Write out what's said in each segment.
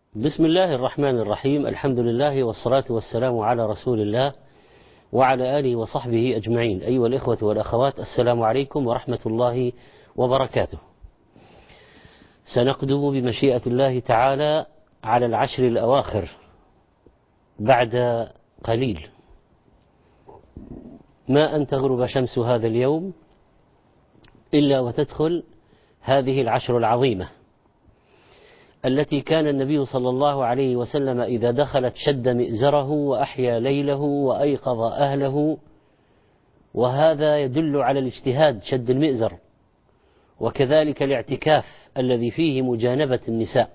بسم الله الرحمن الرحيم. الحمد لله والصلاة والسلام على رسول الله وعلى آله وصحبه أجمعين. أيها الإخوة والأخوات، السلام عليكم ورحمة الله وبركاته. سنقدم بمشيئة الله تعالى على العشر الأواخر بعد قليل، ما أن تغرب شمس هذا اليوم إلا وتدخل هذه العشر العظيمة التي كان النبي صلى الله عليه وسلم إذا دخلت شد مئزره وأحيا ليله وأيقظ أهله، وهذا يدل على الاجتهاد، شد المئزر، وكذلك الاعتكاف الذي فيه مجانبة النساء.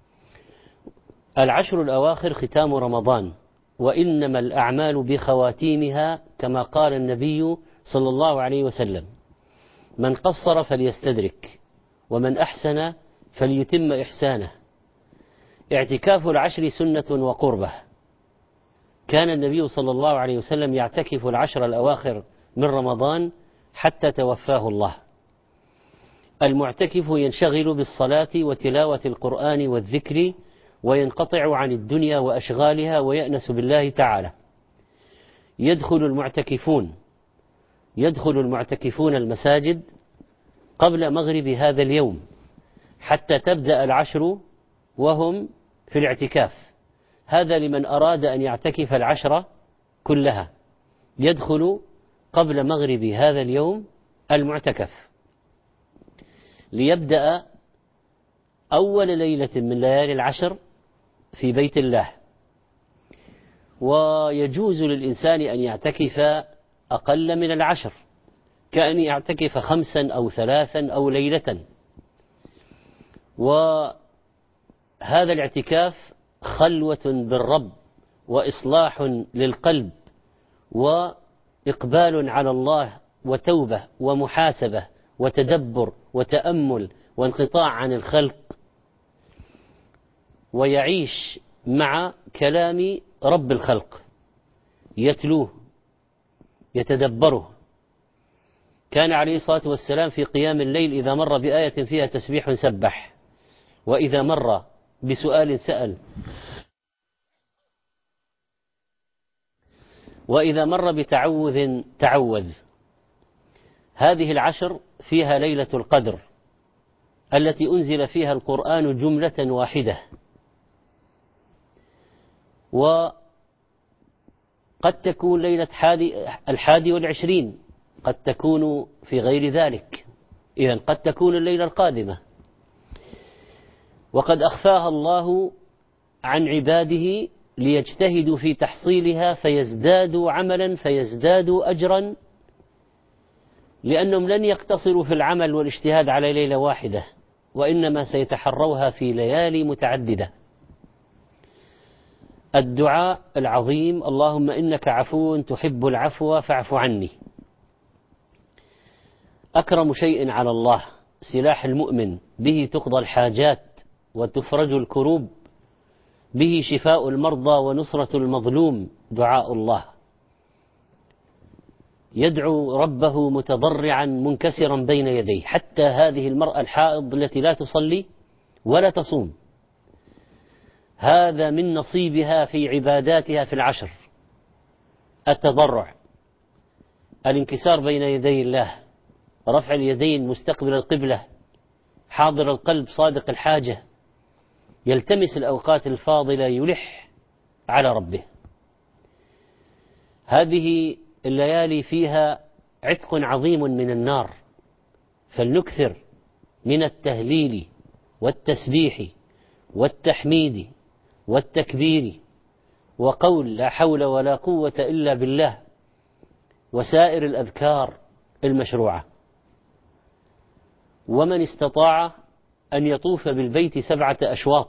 العشر الأواخر ختام رمضان، وإنما الأعمال بخواتيمها كما قال النبي صلى الله عليه وسلم: من قصر فليستدرك، ومن أحسن فليتم إحسانه. اعتكاف العشر سنة وقربة، كان النبي صلى الله عليه وسلم يعتكف العشر الأواخر من رمضان حتى توفاه الله. المعتكف ينشغل بالصلاة وتلاوة القرآن والذكر، وينقطع عن الدنيا وأشغالها ويأنس بالله تعالى. يدخل المعتكفون المساجد قبل مغرب هذا اليوم حتى تبدأ العشر وهم في الاعتكاف. هذا لمن أراد أن يعتكف العشر كلها، يدخل قبل مغرب هذا اليوم المعتكف ليبدأ أول ليلة من ليالي العشر في بيت الله. ويجوز للإنسان أن يعتكف أقل من العشر، كأن يعتكف 5 أو 3 أو ليلة. وهذا الاعتكاف خلوة بالرب، وإصلاح للقلب، وإقبال على الله، وتوبة ومحاسبة وتدبر وتأمل وانقطاع عن الخلق، ويعيش مع كلام رب الخلق، يتلوه يتدبره. كان عليه الصلاة والسلام في قيام الليل إذا مر بآية فيها تسبيح سبح، وإذا مر بسؤال سأل، وإذا مر بتعوذ تعوذ. هذه العشر فيها ليلة القدر التي أنزل فيها القرآن جملة واحدة، وقد تكون ليلة 21، قد تكون في غير ذلك، إذن قد تكون الليلة القادمة. وقد أخفاها الله عن عباده ليجتهدوا في تحصيلها فيزدادوا عملا فيزدادوا أجرا، لأنهم لن يقتصروا في العمل والاجتهاد على ليلة واحدة، وإنما سيتحروها في ليالي متعددة. الدعاء العظيم: اللهم إنك عفو تحب العفو فاعف عني. أكرم شيء على الله، سلاح المؤمن، به تقضى الحاجات وتفرج الكروب، به شفاء المرضى ونصرة المظلوم. دعاء الله، يدعو ربه متضرعا منكسرا بين يديه. حتى هذه المرأة الحائض التي لا تصلي ولا تصوم، هذا من نصيبها في عباداتها في العشر: التضرع، الانكسار بين يدي الله، رفع اليدين مستقبل القبلة، حاضر القلب صادق الحاجة، يلتمس الأوقات الفاضلة، يلح على ربه. هذه الليالي فيها عتق عظيم من النار، فلنكثر من التهليل والتسبيح والتحميد والتكبير وقول لا حول ولا قوة إلا بالله، وسائر الأذكار المشروعة. ومن استطاع أن يطوف بالبيت 7 أشواط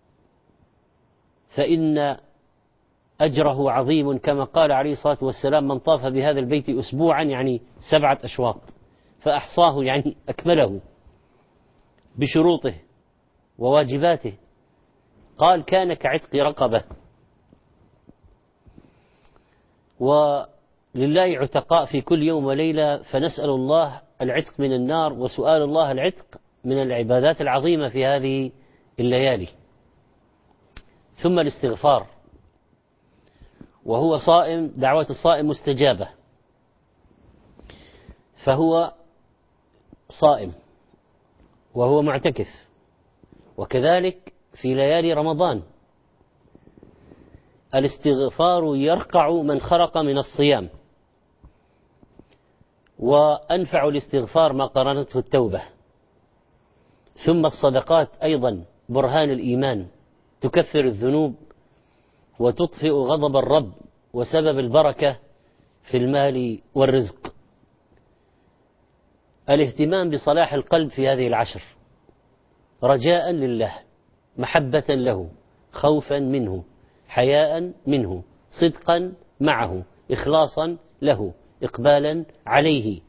فإن أجره عظيم، كما قال عليه الصلاة والسلام: من طاف بهذا البيت أسبوعا، يعني 7 أشواط، فأحصاه يعني أكمله بشروطه وواجباته، قال كان كعتق رقبة. ولله عتقاء في كل يوم وليلة، فنسأل الله العتق من النار، وسؤال الله العتق من العبادات العظيمة في هذه الليالي. ثم الاستغفار، وهو صائم دعوة الصائم مستجابة، فهو صائم وهو معتكف. وكذلك في ليالي رمضان الاستغفار يرقع من خرق من الصيام، وأنفع الاستغفار ما قرنته التوبة. ثم الصدقات أيضا برهان الإيمان، تكفر الذنوب وتطفئ غضب الرب وسبب البركة في المال والرزق. الاهتمام بصلاح القلب في هذه العشر رجاء لله، محبة له، خوفا منه، حياء منه، صدقا معه، إخلاصا له، إقبالا عليه.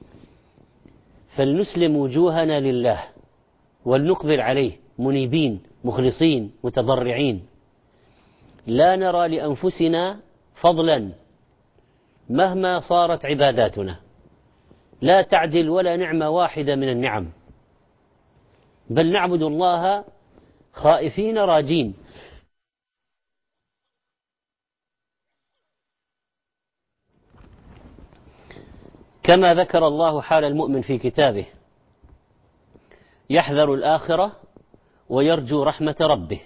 فلنسلم وجوهنا لله ولنقبل عليه منيبين مخلصين متضرعين، لا نرى لأنفسنا فضلا مهما صارت عباداتنا، لا تعدل ولا نعمة واحدة من النعم، بل نعبد الله خائفين راجين. كما ذكر الله حال المؤمن في كتابه، يحذر الآخرة ويرجو رحمة ربه.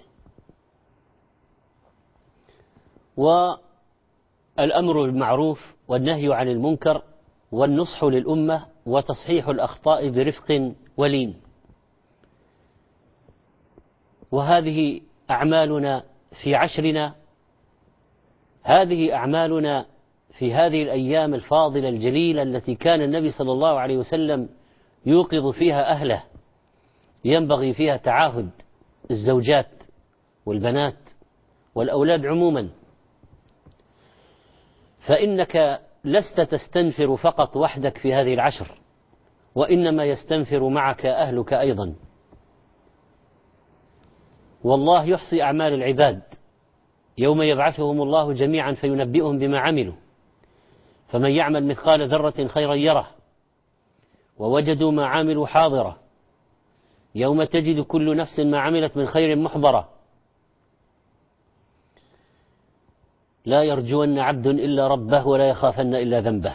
والأمر بالمعروف والنهي عن المنكر والنصح للأمة وتصحيح الأخطاء برفق ولين. وهذه أعمالنا في عشرنا، هذه أعمالنا في هذه الأيام الفاضلة الجليلة التي كان النبي صلى الله عليه وسلم يوقظ فيها أهله. ينبغي فيها تعاهد الزوجات والبنات والأولاد عموما، فإنك لست تستنفر فقط وحدك في هذه العشر، وإنما يستنفر معك أهلك أيضا. والله يحصي أعمال العباد يوم يبعثهم الله جميعا فينبئهم بما عملوا، فمن يعمل مثقال ذرة خيرا يره ووجدوا ما عملوا حاضرة يوم تجد كل نفس ما عملت من خير محضرة. لا يرجون عبد إلا ربه ولا يخافن إلا ذنبه.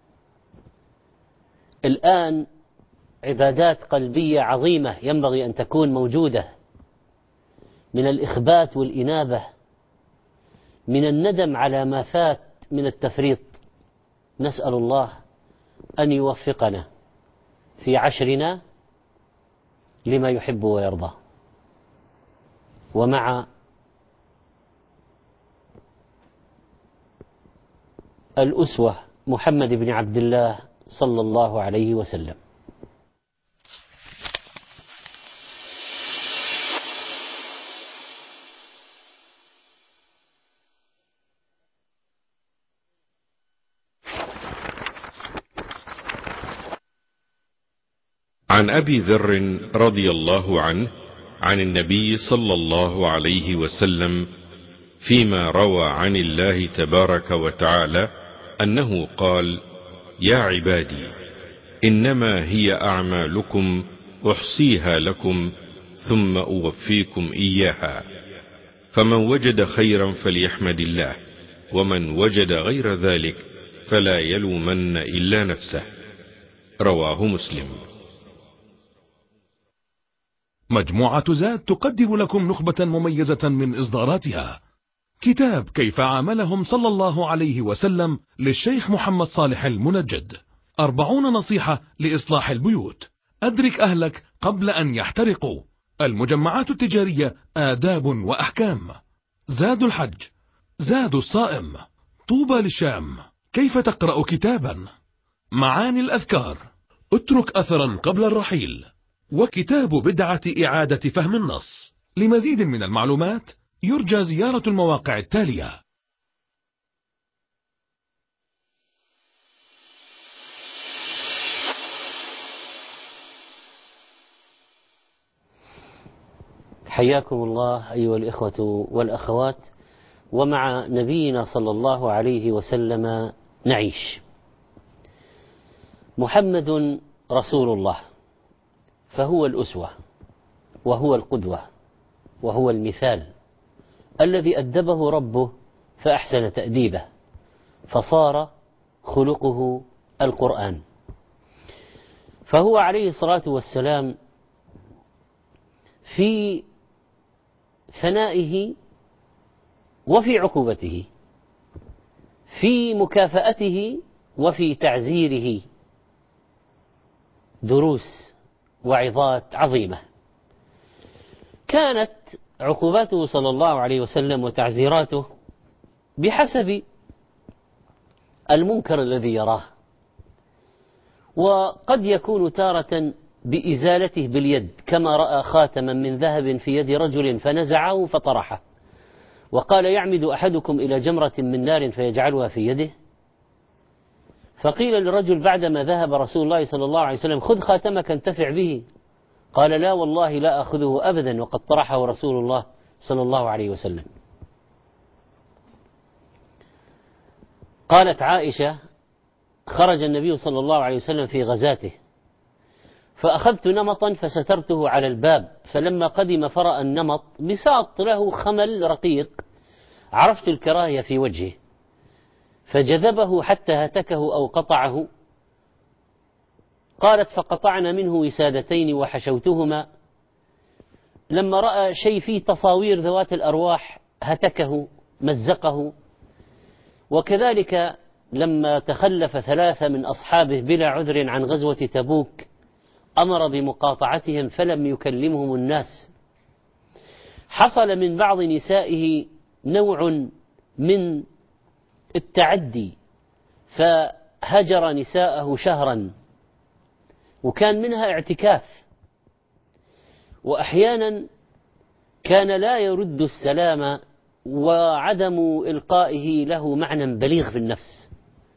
الآن عبادات قلبية عظيمة ينبغي أن تكون موجودة، من الإخبات والإنابة، من الندم على ما فات من التفريط. نسأل الله أن يوفقنا في عشرنا لما يحب ويرضى. ومع الأسوة محمد بن عبد الله صلى الله عليه وسلم. عن أبي ذر رضي الله عنه عن النبي صلى الله عليه وسلم فيما روى عن الله تبارك وتعالى أنه قال: يا عبادي إنما هي أعمالكم أحصيها لكم ثم أوفيكم إياها، فمن وجد خيرا فليحمد الله، ومن وجد غير ذلك فلا يلومن إلا نفسه. رواه مسلم. مجموعة زاد تقدم لكم نخبة مميزة من إصداراتها. كتاب كيف عاملهم صلى الله عليه وسلم للشيخ محمد صالح المنجد، 40 نصيحة لإصلاح البيوت، أدرك أهلك قبل أن يحترقوا، المجمعات التجارية، آداب وأحكام، زاد الحج، زاد الصائم، طوبى للشام، كيف تقرأ كتابا، معاني الأذكار، اترك أثرا قبل الرحيل، وكتاب بدعة إعادة فهم النص. لمزيد من المعلومات يرجى زيارة المواقع التالية. حياكم الله أيها الإخوة والأخوات. ومع نبينا صلى الله عليه وسلم نعيش. محمد رسول الله، فهو الأسوة وهو القدوة وهو المثال الذي أدبه ربه فأحسن تأديبه، فصار خلقه القرآن. فهو عليه الصلاة والسلام في ثنائه وفي عقوبته، في مكافأته وفي تعزيره، دروس وعظات عظيمة. كانت عقوباته صلى الله عليه وسلم وتعزيراته بحسب المنكر الذي يراه، وقد يكون تارة بإزالته باليد، كما رأى خاتما من ذهب في يد رجل فنزعه فطرحه، وقال: يعمد أحدكم إلى جمرة من نار فيجعلها في يده؟ فقيل للرجل بعدما ذهب رسول الله صلى الله عليه وسلم: خذ خاتمك انتفع به. قال: لا والله لا أخذه أبدا، وقد طرحه رسول الله صلى الله عليه وسلم. قالت عائشة: خرج النبي صلى الله عليه وسلم في غزاته، فأخذت نمطا فسترته على الباب، فلما قدم فرأى النمط بساط له خمل رقيق، عرفت الكراهية في وجهه، فجذبه حتى هتكه أو قطعه. قالت: فقطعنا منه وسادتين وحشوتهما. لما رأى شيء فيه تصاوير ذوات الأرواح هتكه مزقه. وكذلك لما تخلف 3 من أصحابه بلا عذر عن غزوة تبوك أمر بمقاطعتهم فلم يكلمهم الناس. حصل من بعض نسائه نوع من التعدي، فهجر نساءه شهرا، وكان منها اعتكاف. وأحيانا كان لا يرد السلام، وعدم إلقائه له معنى بليغ في النفس.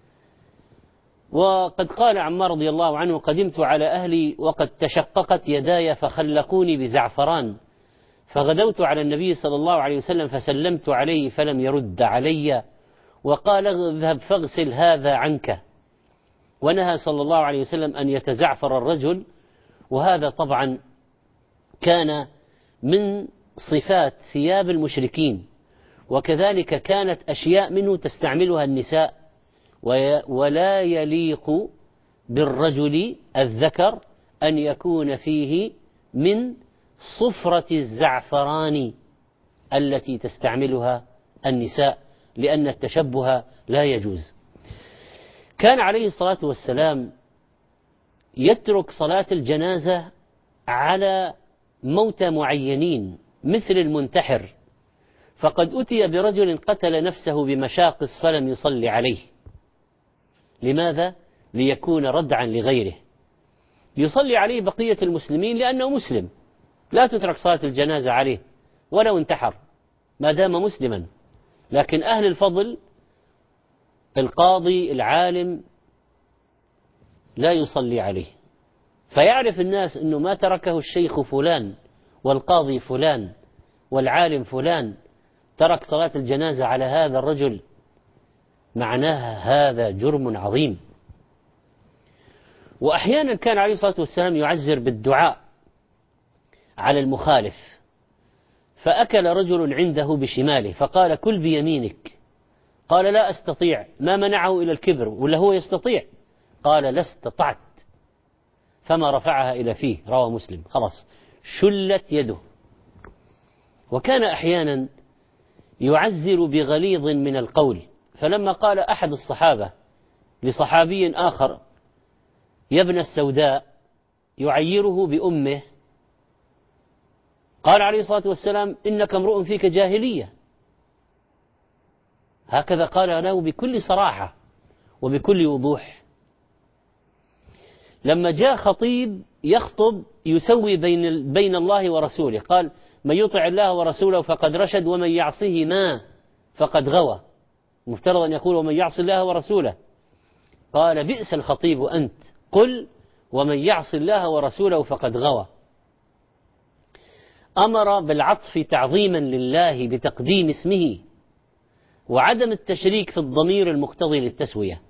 وقد قال عمار رضي الله عنه: قدمت على أهلي وقد تشققت يداي فخلقوني بزعفران، فغدوت على النبي صلى الله عليه وسلم فسلمت عليه فلم يرد علي، وقال: اذهب فاغسل هذا عنك. ونهى صلى الله عليه وسلم أن يتزعفر الرجل، وهذا طبعا كان من صفات ثياب المشركين، وكذلك كانت أشياء منه تستعملها النساء، ولا يليق بالرجل الذكر أن يكون فيه من صفرة الزعفران التي تستعملها النساء، لأن التشبه لا يجوز. كان عليه الصلاة والسلام يترك صلاة الجنازة على موتى معينين مثل المنتحر، فقد أتي برجل قتل نفسه بمشاقص فلم يصلي عليه. لماذا؟ ليكون ردعا لغيره. يصلي عليه بقية المسلمين لأنه مسلم، لا تترك صلاة الجنازة عليه ولو انتحر ما دام مسلما. لكن أهل الفضل، القاضي، العالم، لا يصلي عليه، فيعرف الناس أنه ما تركه الشيخ فلان والقاضي فلان والعالم فلان، ترك صلاة الجنازة على هذا الرجل، معناها هذا جرم عظيم. وأحيانا كان عليه الصلاة والسلام يعزر بالدعاء على المخالف، فأكل رجل عنده بشماله فقال: كل بيمينك. قال: لا أستطيع. ما منعه إلى الكبر ولا هو يستطيع؟ قال: لا استطعت. فما رفعها إلى فيه. رواه مسلم. خلاص شلت يده. وكان أحيانا يعزر بغليظ من القول، فلما قال أحد الصحابة لصحابي آخر: يا ابن السوداء، يعيره بأمه، قال عليه الصلاة والسلام: إنك امرؤ فيك جاهلية. هكذا قال له بكل صراحة وبكل وضوح. لما جاء خطيب يخطب يسوي بين الله ورسوله، قال: من يطع الله ورسوله فقد رشد، ومن يعصهما فقد غوى. مفترض أن يقول: ومن يعص الله ورسوله. قال: بئس الخطيب أنت، قل: ومن يعص الله ورسوله فقد غوى. أمر بالعطف تعظيما لله بتقديم اسمه، وعدم التشريك في الضمير المقتضي للتسوية.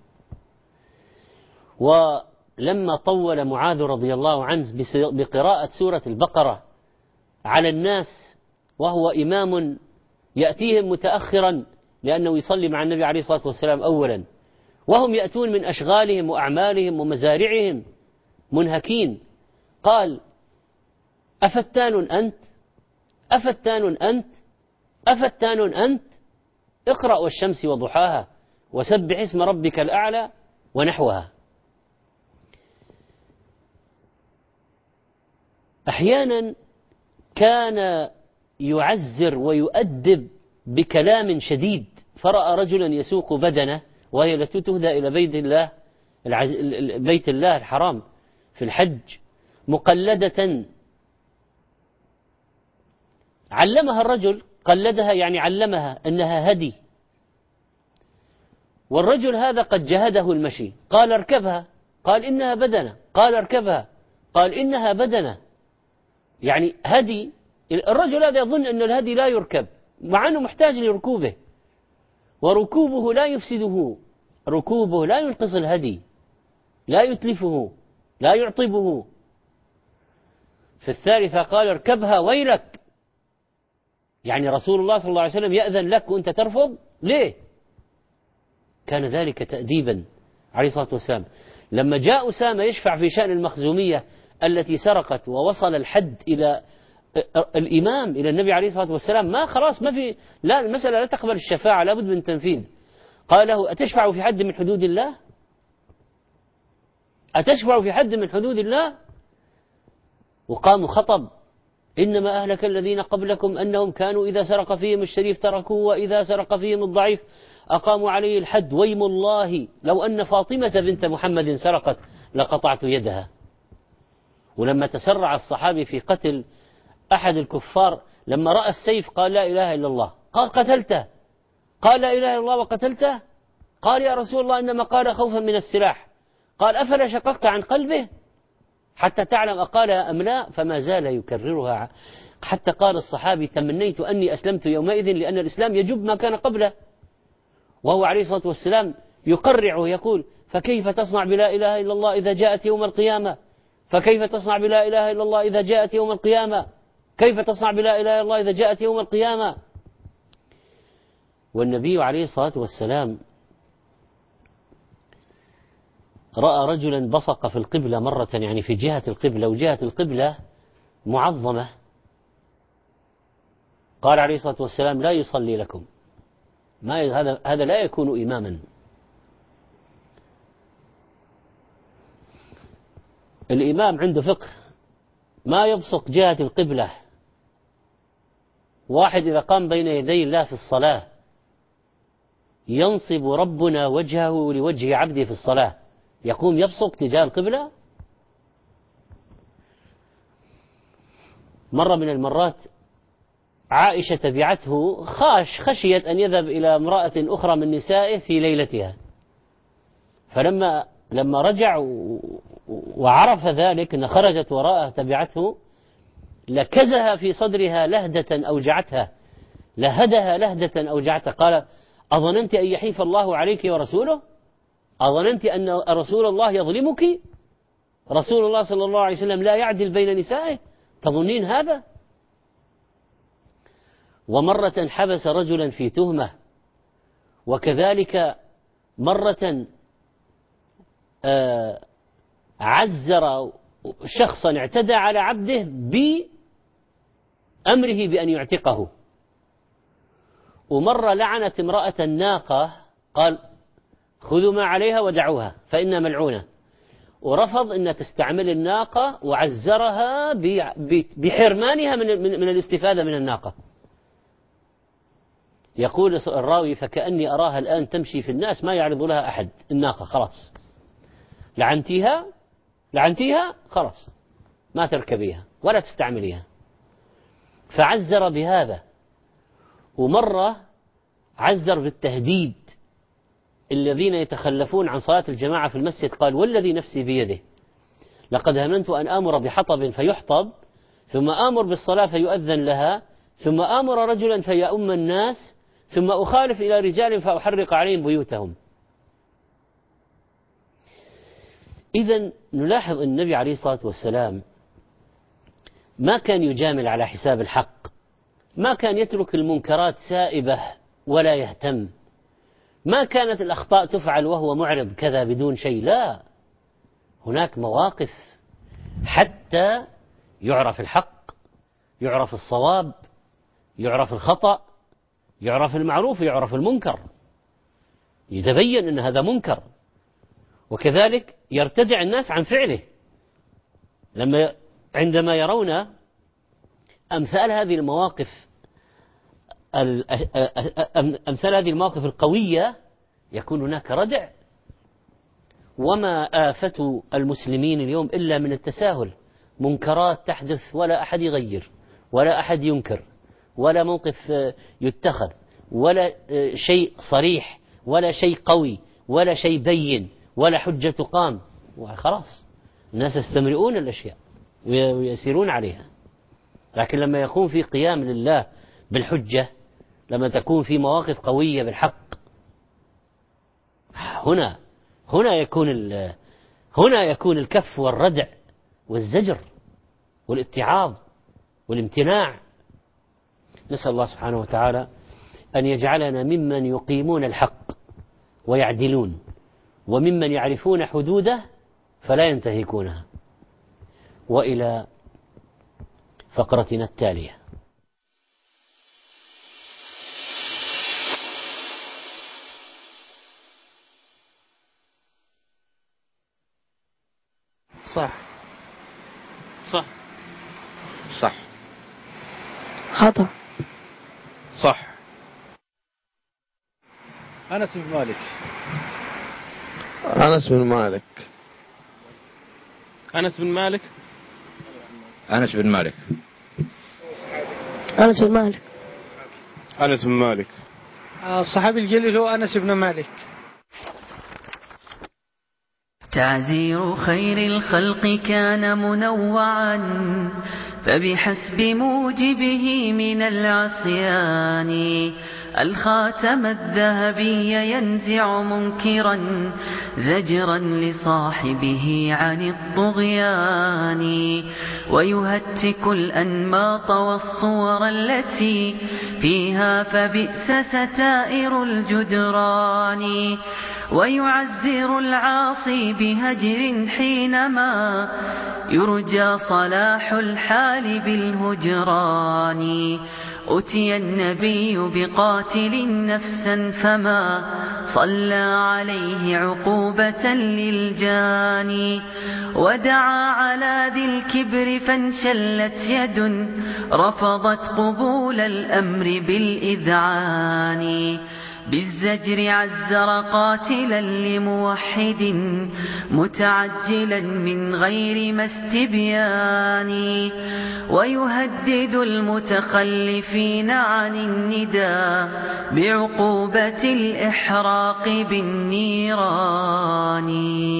ولما طول معاذ رضي الله عنه بقراءة سورة البقرة على الناس وهو إمام يأتيهم متأخرا لأنه يصلي مع النبي عليه الصلاة والسلام أولا، وهم يأتون من أشغالهم وأعمالهم ومزارعهم منهكين. قال: أفتان أنت؟ أفتان أنت؟ أفتان أنت؟ اقرأ والشمس وضحاها وسبح اسم ربك الأعلى ونحوها. أحيانا كان يعزر ويؤدب بكلام شديد، فرأى رجلا يسوق بدنه وهي التي تهدى إلى بيت الله الحرام في الحج مقلدة، علمها الرجل، قلدها يعني علمها أنها هدي، والرجل هذا قد جهده المشي، قال: اركبها، قال: إنها بدنة، قال: اركبها، قال: إنها بدنة، يعني هدي. الرجل هذا يظن أن الهدي لا يركب مع أنه محتاج لركوبه، وركوبه لا يفسده، ركوبه لا ينقص الهدي، لا يتلفه، لا يعطبه. في الثالثة قال: اركبها ويلك، يعني رسول الله صلى الله عليه وسلم يأذن لك وأنت ترفض ليه؟ كان ذلك تأديبا عليه الصلاة والسلام. لما جاء أسامة يشفع في شأن المخزومية التي سرقت ووصل الحد إلى الإمام إلى النبي عليه الصلاة والسلام، ما خلاص ما في، لا، المسألة لا تقبل الشفاعة، لابد من تنفيذ. قال له: أتشفع في حد من حدود الله؟ أتشفع في حد من حدود الله؟ وقام خطب: إنما أهلك الذين قبلكم أنهم كانوا إذا سرق فيهم الشريف تركوه، وإذا سرق فيهم الضعيف أقاموا عليه الحد، ويم الله لو أن فاطمة بنت محمد سرقت لقطعت يدها. ولما تسرع الصحابي في قتل أحد الكفار لما رأى السيف قال: لا إله إلا الله، قال: قتلته؟ قال: لا إله إلا الله وقتلته؟ قال: يا رسول الله إنما قال خوفا من السلاح. قال: أفلا شققت عن قلبه حتى تعلم أقال أم لا؟ فما زال يكررها حتى قال الصحابي: تمنيت أني أسلمت يومئذ، لأن الإسلام يجب ما كان قبله. وهو عليه الصلاة والسلام يقرع ويقول: فكيف تصنع بلا إله إلا الله إذا جاءت يوم القيامة؟ فكيف تصنع بلا إله إلا الله إذا جاءت يوم القيامة؟ كيف تصنع بلا إله إلا الله إذا جاءت يوم القيامة؟ والنبي عليه الصلاة والسلام رأى رجلا بصق في القبلة مرة، يعني في جهة القبلة، وجهة القبلة معظمة، قال عليه الصلاة والسلام: لا يصلي لكم، هذا لا يكون إماما. الإمام عنده فقه، ما يبصق جهة القبلة. واحد إذا قام بين يدي الله في الصلاة ينصب ربنا وجهه لوجه عبده في الصلاة، يقوم يبصق تجاه القبلة؟ مرة من المرات عائشة تبعته، خشيت أن يذهب إلى امرأة أخرى من نسائه في ليلتها، فلما رجع وعرف ذلك أن خرجت وراءه تبعته، لكزها في صدرها لهدة أوجعتها، لهدها لهدة أوجعتها. قال: أظننت أن يحيف الله عليك ورسوله؟ أظننت أن رسول الله يظلمك؟ رسول الله صلى الله عليه وسلم لا يعدل بين نسائه؟ تظنين هذا؟ ومرة حبس رجلا في تهمة، وكذلك مرة عزر شخصا اعتدى على عبده بأمره بأن يعتقه، ومرة لعنت امرأة الناقة، قال: خذوا ما عليها ودعوها فإنها ملعونة، ورفض أن تستعمل الناقة وعزرها بحرمانها من الاستفادة من الناقة. يقول الراوي: فكأني أراها الآن تمشي في الناس ما يعرض لها أحد، الناقة خلاص لعنتيها خلاص ما تركبيها ولا تستعمليها، فعزر بهذا. ومرة عزر بالتهديد الذين يتخلفون عن صلاة الجماعة في المسجد، قال: والذي نفسي بيده لقد هممت أن آمر بحطب فيحطب، ثم آمر بالصلاة فيؤذن لها، ثم آمر رجلا فيؤم الناس، ثم أخالف إلى رجال فأحرق عليهم بيوتهم. إذن نلاحظ أن النبي عليه الصلاة والسلام ما كان يجامل على حساب الحق، ما كان يترك المنكرات سائبة ولا يهتم، ما كانت الأخطاء تفعل وهو معرض كذا بدون شيء، لا، هناك مواقف حتى يعرف الحق، يعرف الصواب، يعرف الخطأ، يعرف المعروف، يعرف المنكر، يتبين أن هذا منكر، وكذلك يرتدع الناس عن فعله. عندما يرون أمثال هذه المواقف القوية يكون هناك ردع. وما آفة المسلمين اليوم إلا من التساهل، منكرات تحدث ولا أحد يغير ولا أحد ينكر ولا موقف يتخذ ولا شيء صريح ولا شيء قوي ولا شيء بين ولا حجة تقام، وخلاص الناس يستمرئون الأشياء ويسيرون عليها. لكن لما يكون في قيام لله بالحجة، لما تكون في مواقف قوية بالحق، هنا يكون الكف والردع والزجر والاتعاظ والامتناع. نسأل الله سبحانه وتعالى أن يجعلنا ممن يقيمون الحق ويعدلون، وممن يعرفون حدوده فلا ينتهكونها. وإلى فقرتنا التالية. صح صح صح خطأ. صح. أنس بن مالك. أنس بن مالك. أنس بن مالك. أنس بن مالك. أنس بن مالك. أنس بن مالك. الصحابي الجليل هو أنس بن مالك. تعزير خير الخلق كان منوعا، فبحسب موجبه من العصيان الخاتم الذهبي ينزع منكرا زجرا لصاحبه عن الطغيان، ويهتك الأنماط والصور التي فيها فبئس ستائر الجدران، ويعزر العاصي بهجر حينما يرجى صلاح الحال بالهجران. أتي النبي بقاتل نفسا فما صلى عليه عقوبة للجاني، ودعا على ذي الكبر فانشلت يد رفضت قبول الأمر بالإذعان، بالزجر عزر قاتلا لموحد متعجلا من غير ما استبيان، ويهدد المتخلفين عن الندى بعقوبة الإحراق بالنيران.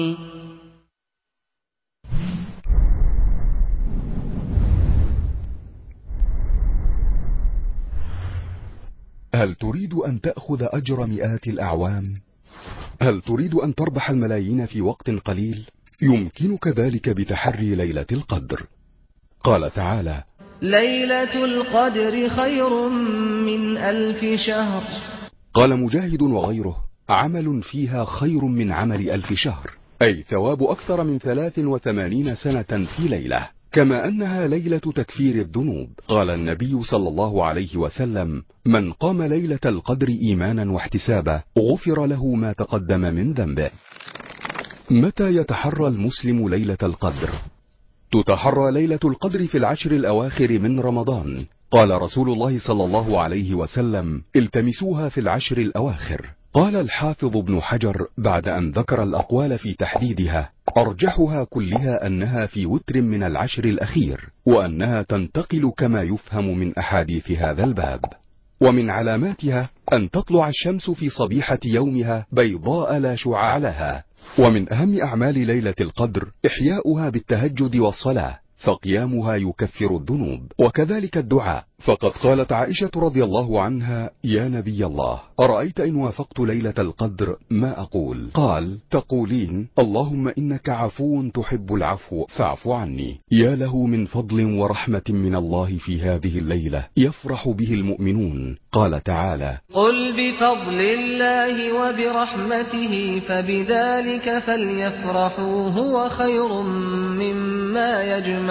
هل تريد أن تأخذ أجر مئات الأعوام؟ هل تريد أن تربح الملايين في وقت قليل؟ يمكنك ذلك بتحري ليلة القدر. قال تعالى: ليلة القدر خير من 1000 شهر. قال مجاهد وغيره: عمل فيها خير من عمل 1000 شهر، أي ثواب أكثر من 83 سنة في ليلة، كما أنها ليلة تكفير الذنوب. قال النبي صلى الله عليه وسلم: من قام ليلة القدر إيمانا واحتسابا غفر له ما تقدم من ذنبه. متى يتحرى المسلم ليلة القدر؟ تتحرى ليلة القدر في العشر الأواخر من رمضان. قال رسول الله صلى الله عليه وسلم: التمسوها في العشر الأواخر. قال الحافظ ابن حجر بعد أن ذكر الأقوال في تحديدها: أرجحها كلها أنها في وتر من العشر الأخير، وأنها تنتقل كما يفهم من أحاديث هذا الباب. ومن علاماتها أن تطلع الشمس في صبيحة يومها بيضاء لا شعاع لها. ومن أهم أعمال ليلة القدر إحياؤها بالتهجد والصلاة، فقيامها يكفر الذنوب، وكذلك الدعاء، فقد قالت عائشة رضي الله عنها: يا نبي الله، أرأيت إن وافقت ليلة القدر ما أقول؟ قال: تقولين: اللهم إنك عفو تحب العفو فاعف عني. يا له من فضل ورحمة من الله في هذه الليلة يفرح به المؤمنون. قال تعالى: قل بفضل الله وبرحمته فبذلك فليفرحوا هو خير مما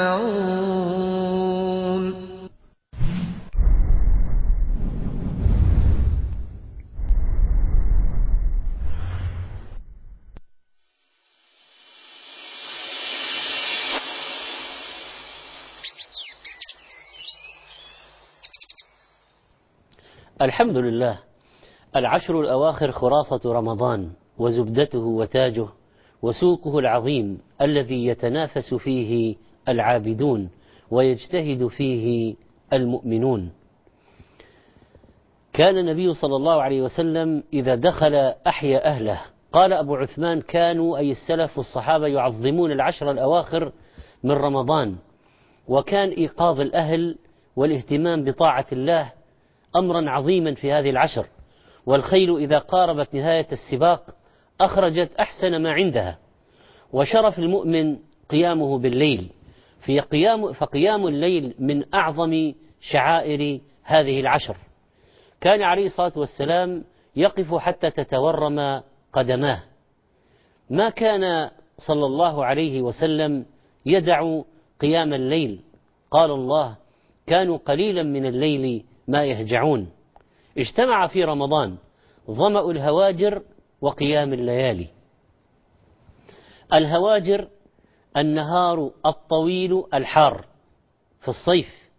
يجمعون. الحمد لله. العشر الأواخر خلاصة رمضان وزبدته وتاجه وسوقه العظيم الذي يتنافس فيه العابدون ويجتهد فيه المؤمنون. كان النبي صلى الله عليه وسلم إذا دخل أحيا أهله. قال أبو عثمان: كانوا أي السلف والصحابة يعظمون العشر الأواخر من رمضان، وكان إيقاظ الأهل والاهتمام بطاعة الله أمرا عظيما في هذه العشر. والخيل إذا قاربت نهاية السباق أخرجت أحسن ما عندها. وشرف المؤمن قيامه بالليل، فقيام الليل من أعظم شعائر هذه العشر. كان عليه الصلاة والسلام يقف حتى تتورم قدماه. ما كان صلى الله عليه وسلم يدع قيام الليل. قال الله: كانوا قليلا من الليل ما يهجعون. اجتمع في رمضان ظمأ الهواجر وقيام الليالي. الهواجر النهار الطويل الحار في الصيف،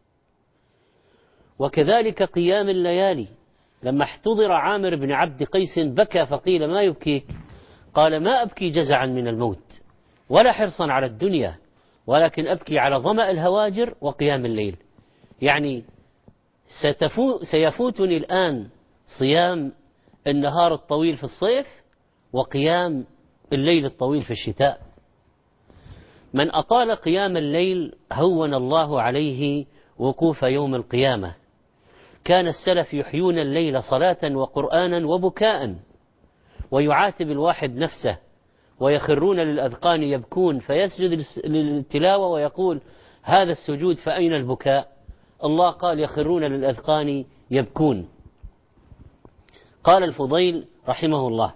وكذلك قيام الليالي. لما احتضر عامر بن عبد قيس بكى فقيل: ما يبكيك؟ قال: ما أبكي جزعا من الموت ولا حرصا على الدنيا، ولكن أبكي على ظمأ الهواجر وقيام الليل. يعني سيفوتني الآن صيام النهار الطويل في الصيف وقيام الليل الطويل في الشتاء. من أطال قيام الليل هون الله عليه وقوف يوم القيامة. كان السلف يحيون الليل صلاة وقرآنا وبكاء، ويعاتب الواحد نفسه، ويخرون للأذقان يبكون، فيسجد للتلاوة ويقول: هذا السجود فأين البكاء؟ الله قال: يخرون للأذقان يبكون. قال الفضيل رحمه الله: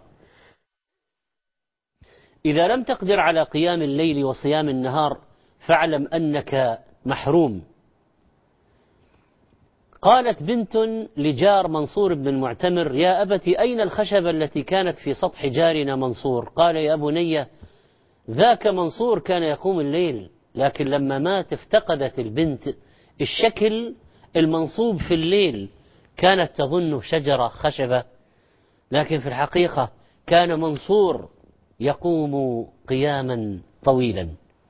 إذا لم تقدر على قيام الليل وصيام النهار فاعلم أنك محروم. قالت بنت لجار منصور بن المعتمر: يا أبت، أين الخشبة التي كانت في سطح جارنا منصور؟ قال: يا بني، ذاك منصور كان يقوم الليل، لكن لما مات افتقدت البنت الشكل المنصوب في الليل، كانت تظن شجرة خشبة، لكن في الحقيقة كان منصور يقوم قياما طويلا.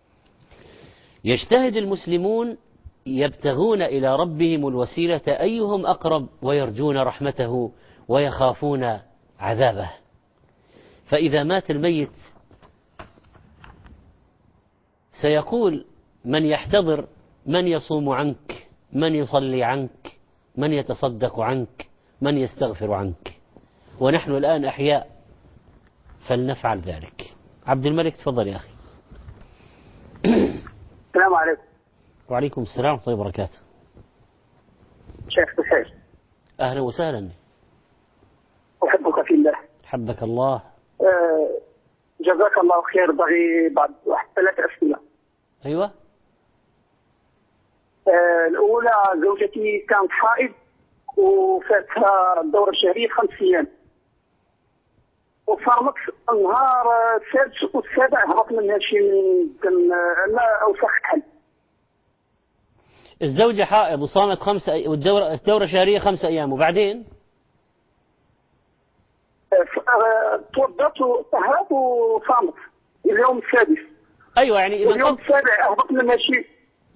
يجتهد المسلمون يبتغون إلى ربهم الوسيلة أيهم أقرب، ويرجون رحمته ويخافون عذابه. فإذا مات الميت سيقول من يحتضر: من يصوم عنك، من يصلي عنك، من يتصدق عنك، من يستغفر عنك. ونحن الآن أحياء فلنفعل ذلك. عبد الملك تفضل يا أخي. السلام عليكم. وعليكم السلام ورحمة الله وبركاته. شيخ بخير. أهلا وسهلا. أحبك في الله. حبك الله. جزاك الله خير. بغي بعد 3 أسئلة. أيوة. الأولى: زوجتي كانت حائض وفاتها الدورة الشهرية 5 أيام، وصارت النهار السادس والسابع هبط منها شيء من لا أوسخ حل. الزوجة حائض وصامت 5 والدورة الشهرية 5 أيام، وبعدين توضت وطهرت وصامت اليوم السادس. أيوة، يعني اليوم السابع هبط منها شيء.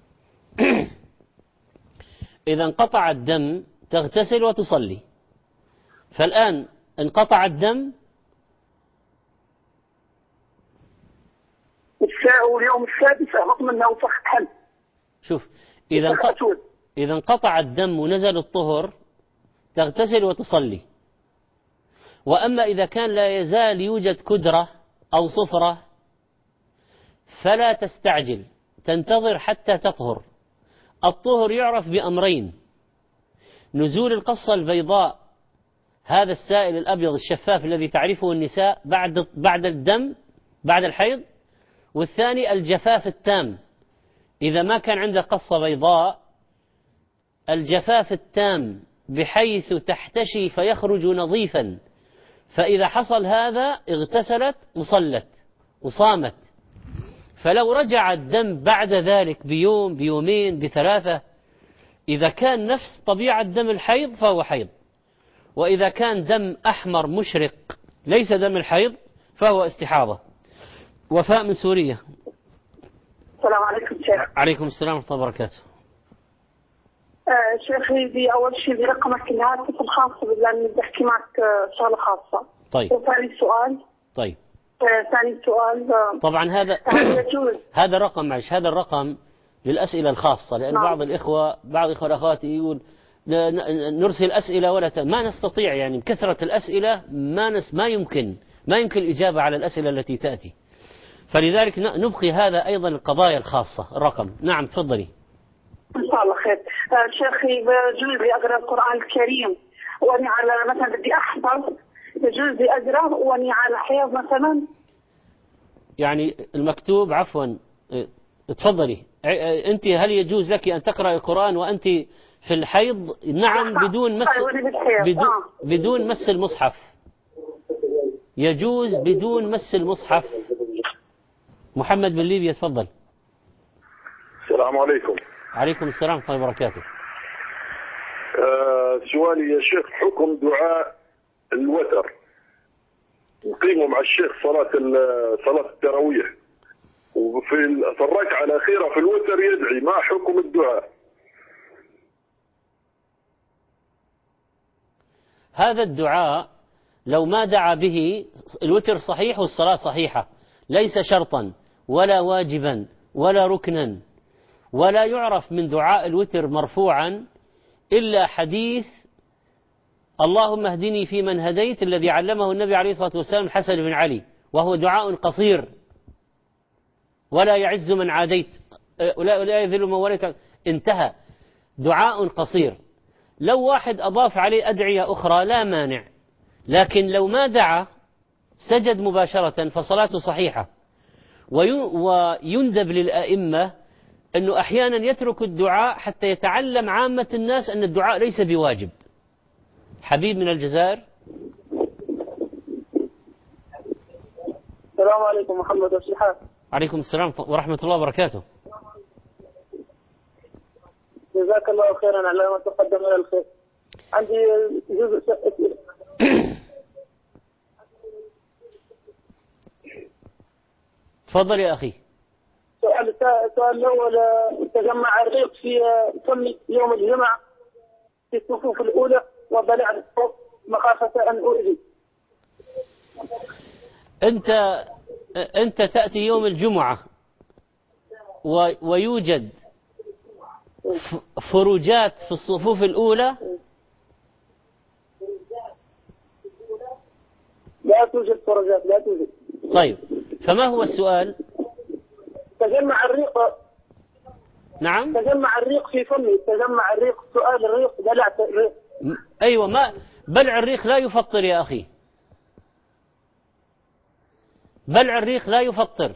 إذا انقطع الدم تغتسل وتصلي. فالآن انقطع الدم واليوم السادس هبط منها وسخ حل. شوف، إذا انقطع الدم ونزل الطهر تغتسل وتصلي. وأما إذا كان لا يزال يوجد كدرة أو صفرة فلا تستعجل، تنتظر حتى تطهر. الطهر يعرف بأمرين: نزول القصة البيضاء، هذا السائل الأبيض الشفاف الذي تعرفه النساء بعد الدم بعد الحيض، والثاني الجفاف التام. إذا ما كان عندك قصة بيضاء، الجفاف التام بحيث تحتشي فيخرج نظيفا، فإذا حصل هذا اغتسلت وصلت وصامت. فلو رجع الدم بعد ذلك بيوم بيومين بثلاثة، إذا كان نفس طبيعة دم الحيض فهو حيض، وإذا كان دم أحمر مشرق ليس دم الحيض فهو استحاضة. وفاء من سوريا. السلام عليكم شيخ. عليكم السلام ورحمة الله وبركاته. شيخي دي أول شيء برقمك الهاتف الخاص، لأن بدي أحكي معك شغلة خاصة. طيب. وثاني سؤال. طيب. ثاني سؤال. طبعا هذا رقم، معلش، هذا الرقم للأسئلة الخاصة، لأن بعض الإخوة والأخوات يقول نرسل أسئلة ما نستطيع، يعني بكثرة الأسئلة ما يمكن الإجابة على الأسئلة التي تأتي، فلذلك نبقي هذا أيضا القضايا الخاصة الرقم. نعم تفضلي. إن شاء الله خير. شيخي بجوز لي أقرأ القرآن الكريم وأني على مثلا بدي أحفظ، بجوز لي أقرأ وأني على حيض مثلا؟ يعني المكتوب، عفوا تفضلي أنت، هل يجوز لك أن تقرأ القرآن وأنت في الحيض؟ نعم، بدون مس المصحف، يجوز بدون مس المصحف. محمد من ليبيا تفضل. السلام عليكم. عليكم السلام ورحمة الله وبركاته. سؤالي يا شيخ، حكم دعاء الوتر نقيمه مع الشيخ صلاة التراويح، وفي الركعة الأخيرة في الوتر يدعي، ما حكم الدعاء؟ هذا الدعاء لو ما دعا به الوتر صحيح والصلاة صحيحة، ليس شرطا ولا واجبا ولا ركنا، ولا يعرف من دعاء الوتر مرفوعا إلا حديث اللهم اهدني فيمن هديت الذي علمه النبي عليه الصلاة والسلام الحسن بن علي، وهو دعاء قصير: ولا يعز من عاديت ولا يذل من وليت، انتهى، دعاء قصير. لو واحد أضاف عليه أدعية أخرى لا مانع، لكن لو ما دعا سجد مباشرة فصلاته صحيحة. ويندب للأئمة أنه أحيانا يترك الدعاء حتى يتعلم عامة الناس أن الدعاء ليس بواجب. حبيب من الجزائر. السلام عليكم. محمد الشحات. عليكم السلام ورحمة الله وبركاته. جزاك الله خيرا على ما تقدم من الخير. عندي جزء أسئلة. تفضل يا أخي. السؤال الأول: تجمع الريق في فم يوم الجمعة في الصفوف الأولى وبلع الصوت مخافة أن أؤذي. أنت تأتي يوم الجمعة ويوجد فروجات في الصفوف الأولى؟ لا توجد فروجات، لا توجد. طيب، فما هو السؤال؟ تجمع الريق. نعم، تجمع الريق في فمي، تجمع الريق. سؤال الريق، بلعت الريق. أيوة، ما بلع الريق لا يفطر يا أخي، بلع الريق لا يفطر.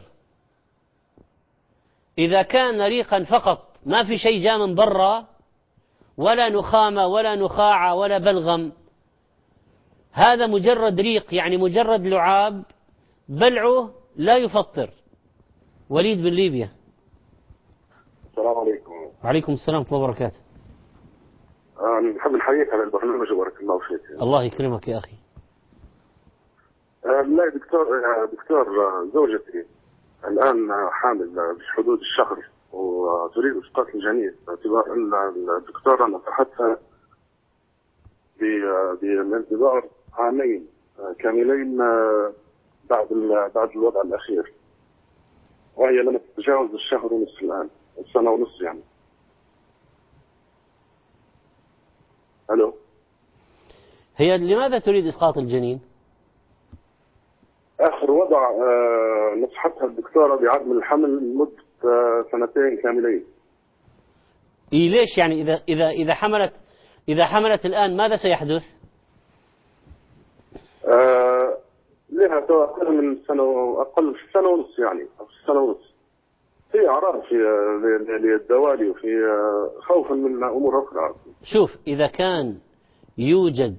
إذا كان ريقا فقط ما في شيء جاء من برا، ولا نخامة ولا نخاعة ولا بلغم، هذا مجرد ريق، يعني مجرد لعاب، بلعه لا يفطر. وليد بن ليبيا. السلام عليكم. وعليكم السلام ورحمة الله وبركاته. نحب نحييك على البرنامج وبارك الله فيك. الله يكرمك يا أخي. لا دكتور، زوجتي الآن حامل بحدود الشهر وتريد إسقاط الجنين، باعتبار أن الدكتورة نصحتها بالانتظار عامين كاملين بعد الوضع الأخير، وهي لم تتجاوز الشهر ونصف الآن، السنة ونصف يعني. ألو. هي لماذا تريد إسقاط الجنين؟ آخر وضع نصحتها الدكتورة بعدم الحمل لمدة 2 كاملين. إيه ليش يعني إذا حملت الآن ماذا سيحدث؟ لها أقل من سنة، أقل في سنة ونص يعني، أو سنة ونص. في أعراض في للدوالي وفي خوفا من أمور أخرى. شوف، إذا كان يوجد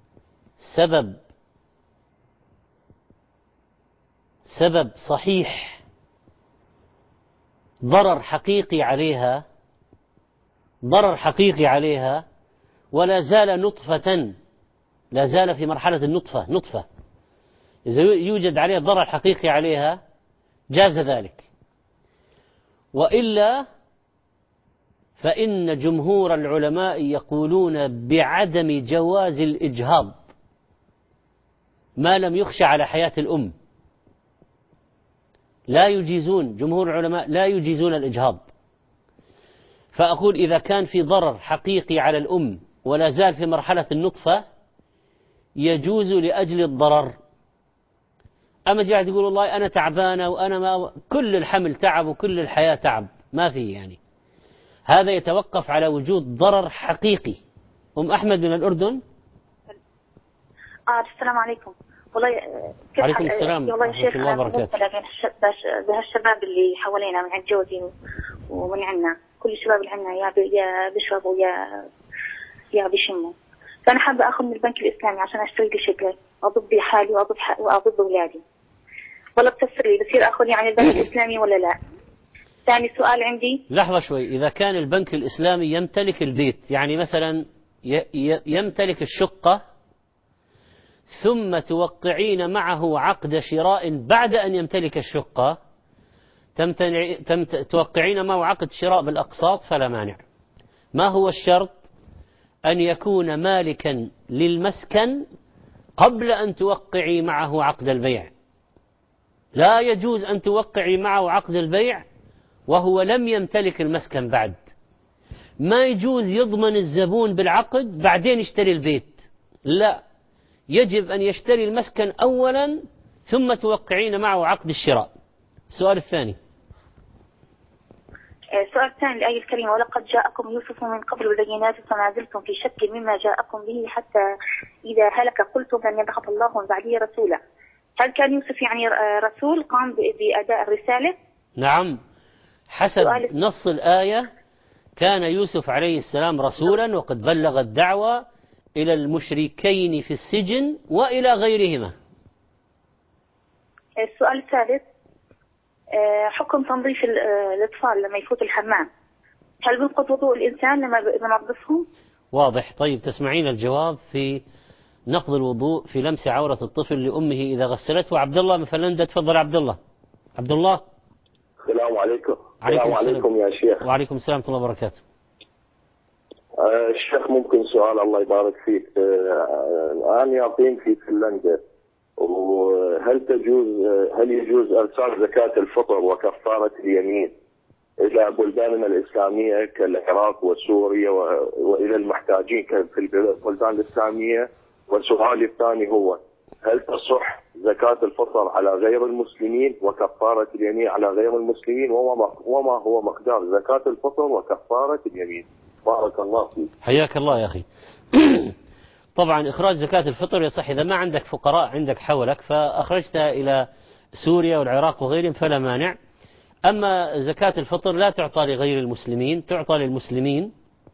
سبب صحيح، ضرر حقيقي عليها ولا زال نطفة، لا زال في مرحلة نطفة، إذا يوجد عليها ضرر حقيقي عليها جاز ذلك. وإلا فإن جمهور العلماء يقولون بعدم جواز الإجهاض ما لم يخشى على حياة الأم. جمهور العلماء لا يجيزون الإجهاض. فأقول إذا كان في ضرر حقيقي على الأم ولا زال في مرحلة النطفة يجوز لأجل الضرر. أما جاء تقول والله أنا تعبانة وأنا ما، كل الحمل تعب وكل الحياة تعب، ما في يعني. هذا يتوقف على وجود ضرر حقيقي. أم أحمد من الأردن. السلام عليكم. والله عليكم السلام ورحمة الله وبركاته. بهالشباب اللي حوالينا من عند جوزي ومن عنا، كل الشباب اللي عنا يا بيشربوا يا بيشموا. فأنا حابة أخذ من البنك الإسلامي عشان أشتري لي شقة أضب بي حالي وأضب أولادي. ولا بتفسر لي بصير أخذ يعني البنك الإسلامي ولا لا؟ ثاني سؤال عندي. لحظة شوي، إذا كان البنك الإسلامي يمتلك البيت، يعني مثلا يمتلك الشقة ثم توقعين معه عقد شراء بعد أن يمتلك الشقة، توقعين معه عقد شراء بالأقساط فلا مانع. ما هو الشرط؟ أن يكون مالكا للمسكن قبل أن توقعي معه عقد البيع. لا يجوز أن توقعي معه عقد البيع وهو لم يمتلك المسكن بعد. ما يجوز يضمن الزبون بالعقد بعدين يشتري البيت، لا، يجب أن يشتري المسكن أولا ثم توقعين معه عقد الشراء. السؤال الثاني. السؤال الثاني الآية الكريمة: ولقد جاءكم يوسف من قبل بالبينات فما زلتم في شك مما جاءكم به حتى إذا هلك قلتم لن يبعث الله من بعده رسولا. هل كان يوسف يعني رسول قام بأداء الرسالة؟ نعم، حسب نص الآية كان يوسف عليه السلام رسولا وقد بلغ الدعوة إلى المشركين في السجن وإلى غيرهما. السؤال الثالث: حكم تنظيف الأطفال لما يفوت الحمام، هل بينقض وضوء الإنسان لما ينظفهم؟ واضح. طيب تسمعين الجواب في نقض الوضوء في لمس عورة الطفل لأمه إذا غسلته. عبد الله من فنلندا، تفضل عبد الله. عبد الله. السلام عليكم. السلام عليكم يا شيخ. وعليكم السلام ورحمة الله وبركاته. الشيخ ممكن سؤال الله يبارك فيك؟ أنا أقيم في فنلندا، هل يجوز إرسال زكاة الفطر وكفارة اليمين إلى بلداننا الإسلامية كالعراق وسوريا وإلى المحتاجين في البلدان الإسلامية؟ والسؤال الثاني هو: هل تصح زكاة الفطر على غير المسلمين وكفارة اليمين على غير المسلمين؟ وما هو مقدار زكاة الفطر وكفارة اليمين؟ بارك الله فيك. حياك الله يا أخي. طبعا إخراج زكاة الفطر يصح إذا ما عندك فقراء عندك حولك فأخرجتها إلى سوريا والعراق وغيرهم فلا مانع. أما زكاة الفطر لا تعطى لغير المسلمين، تعطى للمسلمين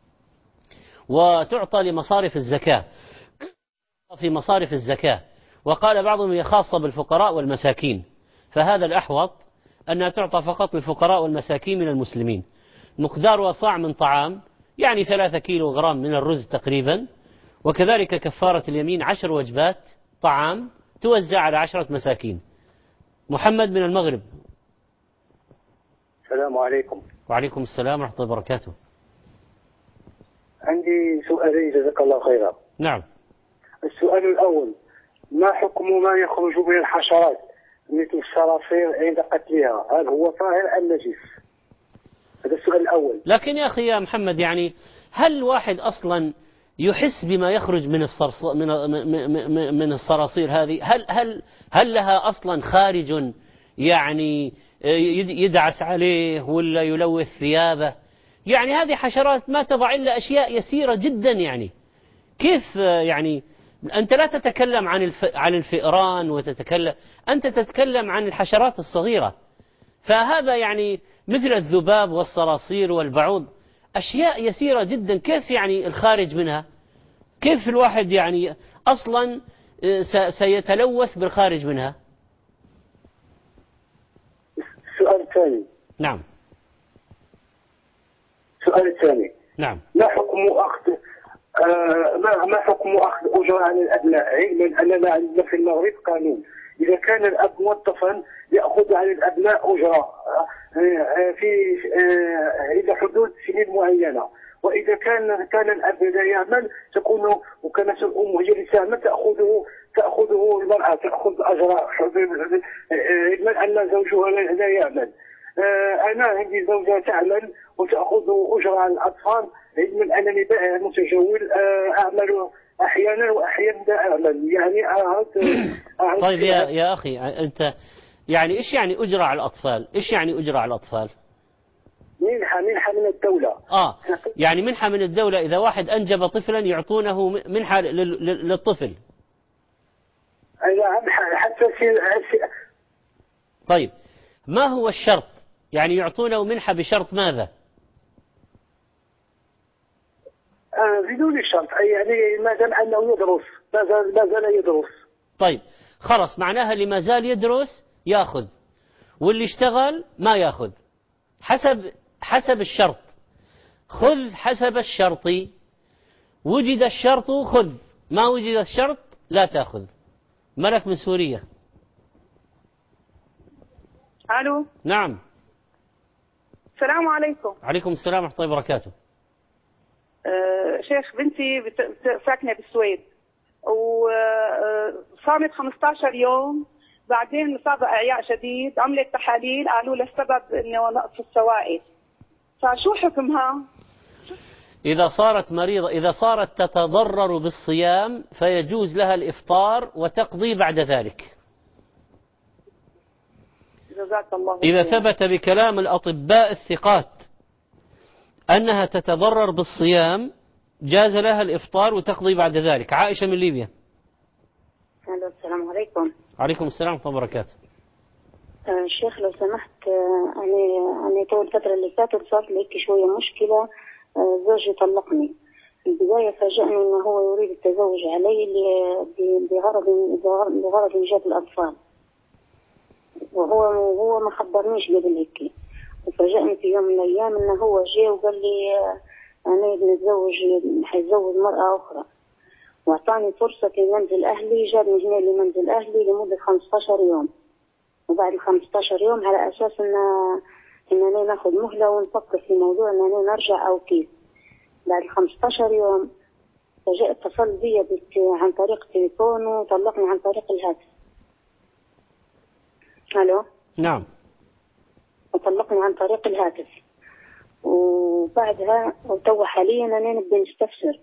وتعطى لمصارف الزكاة، في مصارف الزكاة. وقال بعضهم هي خاصة بالفقراء والمساكين، فهذا الأحوط أنها تعطى فقط للفقراء والمساكين من المسلمين. مقدارها صاع من طعام، يعني 3 كيلو غرام من الرز تقريبا. وكذلك كفارة اليمين 10 وجبات طعام توزع على 10 مساكين. محمد من المغرب. السلام عليكم. وعليكم السلام ورحمة الله وبركاته. عندي سؤالين جزاك الله خيرا. نعم. السؤال الأول: ما حكم ما يخرج من الحشرات مثل الصراصير عند قتلها؟ هل هو طاهر أم نجس؟ هذا السؤال الأول. لكن يا أخي يا محمد، يعني هل واحد أصلا يحس بما يخرج من الصراصير هذه؟ هل لها أصلا خارج يعني يدعس عليه ولا يلوث ثيابه؟ يعني هذه حشرات ما تضع إلا أشياء يسيرة جدا. يعني كيف يعني أنت لا تتكلم عن الفئران أنت تتكلم عن الحشرات الصغيرة. فهذا يعني مثل الذباب والصراصير والبعوض أشياء يسيرة جدا، كيف يعني الخارج منها؟ كيف الواحد يعني أصلا سيتلوث بالخارج منها؟ السؤال الثاني. نعم. السؤال الثاني. نعم. ما حكم أخذ أجرة عن الأبناء، علما أننا عندنا في المغرب قانون إذا كان الأب موظفا يأخذ عن الأبناء أجرة في إلى حدود سنين معينة، وإذا كان الأب لا يعمل وكانت الأم هي اللي تعمل تأخذه المرأة، تأخذ أجر علما أن زوجها لا يعمل. أنا عندي زوجة تعمل وتأخذ أجرة عن الأطفال، علما أنني بائع متجول أعمل أحيانا وأحيانا لا أعمل. يعني أعرض طيب يا أخي أنت يعني إيش يعني أجرة على الأطفال؟ إيش يعني أجرة على الأطفال؟ منحة من الدولة. يعني منحة من الدولة. إذا واحد أنجب طفلا يعطونه منحة للطفل. حتى طيب ما هو الشرط؟ يعني يعطونه منحة بشرط ماذا؟ بدون شرط، يعني ما دام أنه يدرس، ما زال يدرس. طيب خلاص، معناها اللي ما زال يدرس يأخذ، واللي اشتغل ما يأخذ، حسب الشرط. خذ حسب الشرط، وجد الشرط خذ، ما وجد الشرط لا تأخذ. ملك من سوريا. ألو. نعم. السلام عليكم. عليكم السلام ورحمة الله وبركاته. شيخ بنتي ساكنة بالسويد وصامت 15 يوم، بعدين صاب إعياء شديد، عملت تحاليل قالوا له السبب إنه نقص السوائل، فشو حكمها؟ إذا صارت مريضة، إذا صارت تتضرر بالصيام فيجوز لها الإفطار وتقضي بعد ذلك. جزاك الله خير. إذا ثبت بكلام الأطباء الثقات أنها تتضرر بالصيام جاز لها الإفطار وتقضي بعد ذلك. عائشة من ليبيا. السلام عليكم. عليكم السلام ورحمة الله وبركاته. شيخ لو سمحت، أنا طول الفترة اللي فاتت صار لي شوية مشكلة. زوجي طلقني. في البداية فاجأني أنه هو يريد التزوج علي بغرض إنجاب الأطفال، وهو ما خبرنيش قبل هيك. وفاجأني في يوم من الأيام أنه هو جاء وقال لي أنا حيتزوج مرأة أخرى، وأعطاني فرصة في منزل أهلي. جابني هنا لمنزل أهلي لمدة 15 يوم، وبعد 15 يوم على أساس إننا ناخذ مهلة ونفكر في موضوع إننا نرجع أو كيف. بعد 15 يوم فجاء اتصل بي عن طريق تليفون وطلقني عن طريق الهاتف. ألو. نعم. وطلقني عن طريق الهاتف، وبعدها تو حاليا أنا نبي نستفسر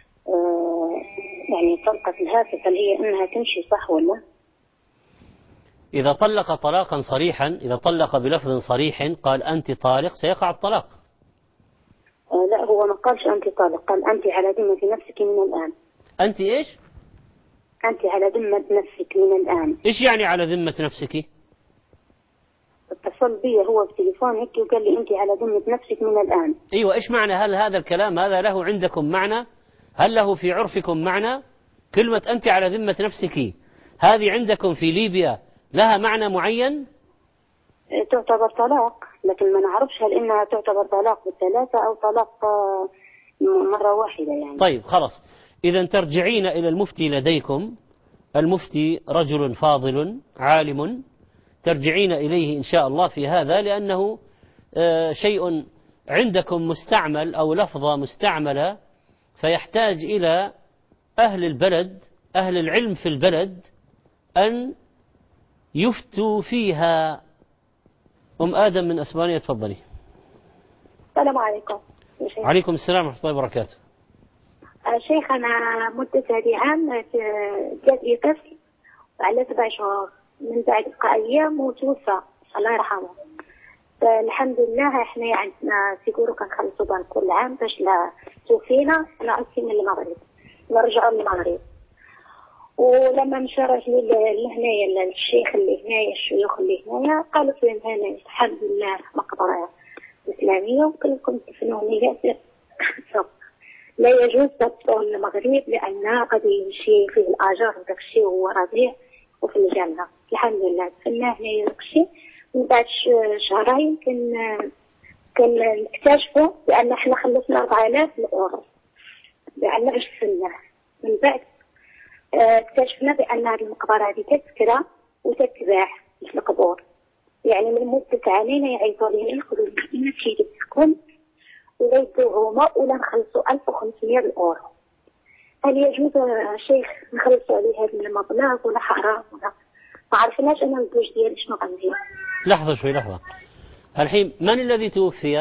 يعني طلقة الهاتف هل هي إنها تمشي صح ولا؟ إذا طلق طلاقا صريحا، إذا طلق بلفظ صريح قال أنت طالق سيقع الطلاق. لا، هو ما قالش أنت طالق، قال أنت على ذمة نفسك من الآن. أنت إيش؟ أنت على ذمة نفسك من الآن. إيش يعني على ذمة نفسك؟ اتصل بي هو بالتليفون هيك وقال لي أنت على ذمة نفسك من الآن. أيوة، إيش معنى؟ هل هذا الكلام هذا له عندكم معنى؟ هل له في عرفكم معنى؟ كلمة أنت على ذمة نفسك هذه عندكم في ليبيا لها معنى معين؟ تعتبر طلاق، لكن ما نعرفش هل إنها تعتبر طلاق بالثلاثة أو طلاق مرة واحدة يعني. طيب خلاص، إذا ترجعين إلى المفتي لديكم. المفتي رجل فاضل عالم، ترجعين إليه إن شاء الله في هذا، لأنه شيء عندكم مستعمل أو لفظة مستعملة، فيحتاج إلى أهل البلد، أهل العلم في البلد أن يفتوا فيها. آدم من أسبانيا، تفضلي. السلام عليكم. عليكم السلام ورحمة الله وبركاته. شيخ أنا مدة هذه عام جات لي طفل على 7 شهور، من بعد بقى أيام وتوفى الله يرحمه. فالحمد لله احنا عندنا سيكورو كنخلصوا بان كل عام باش لا توفينا نعطي من المغرب نرجعوا من المغرب. ولما مشى راجلي لهنايا للشيخ اللي هنايا الشيوخ اللي هنايا قالوا فين هنا الحمد لله مقبرة إسلامية وكلكم تفنوا ميات لا يجوز تدخل المغرب لأن قد يمشي فيه الأجر وداك الشيء وهو رضيع وفي الجنة. الحمد لله دفناه هنايا داك الشيء. من بعد شهرين كان اكتشفوا بأن احنا خلصنا 4000 يورو بأن باش دفناه. من بعد اكتشفنا بأن هذه المقبرة هذه تذكرة وتتباع في القبور، يعني من مدة عامين يعيطوا لي ياخذوا المدينة في يدكم ولا يدوه هما ولا نخلصوا 1500 يورو. هل يجوز شيخ نخلصوا عليه هذا المبلغ ولا حرام ولا ما عرفناش أنا الزوج ديالي شنو غندير. لحظة شوي لحظة. الحين من الذي توفي؟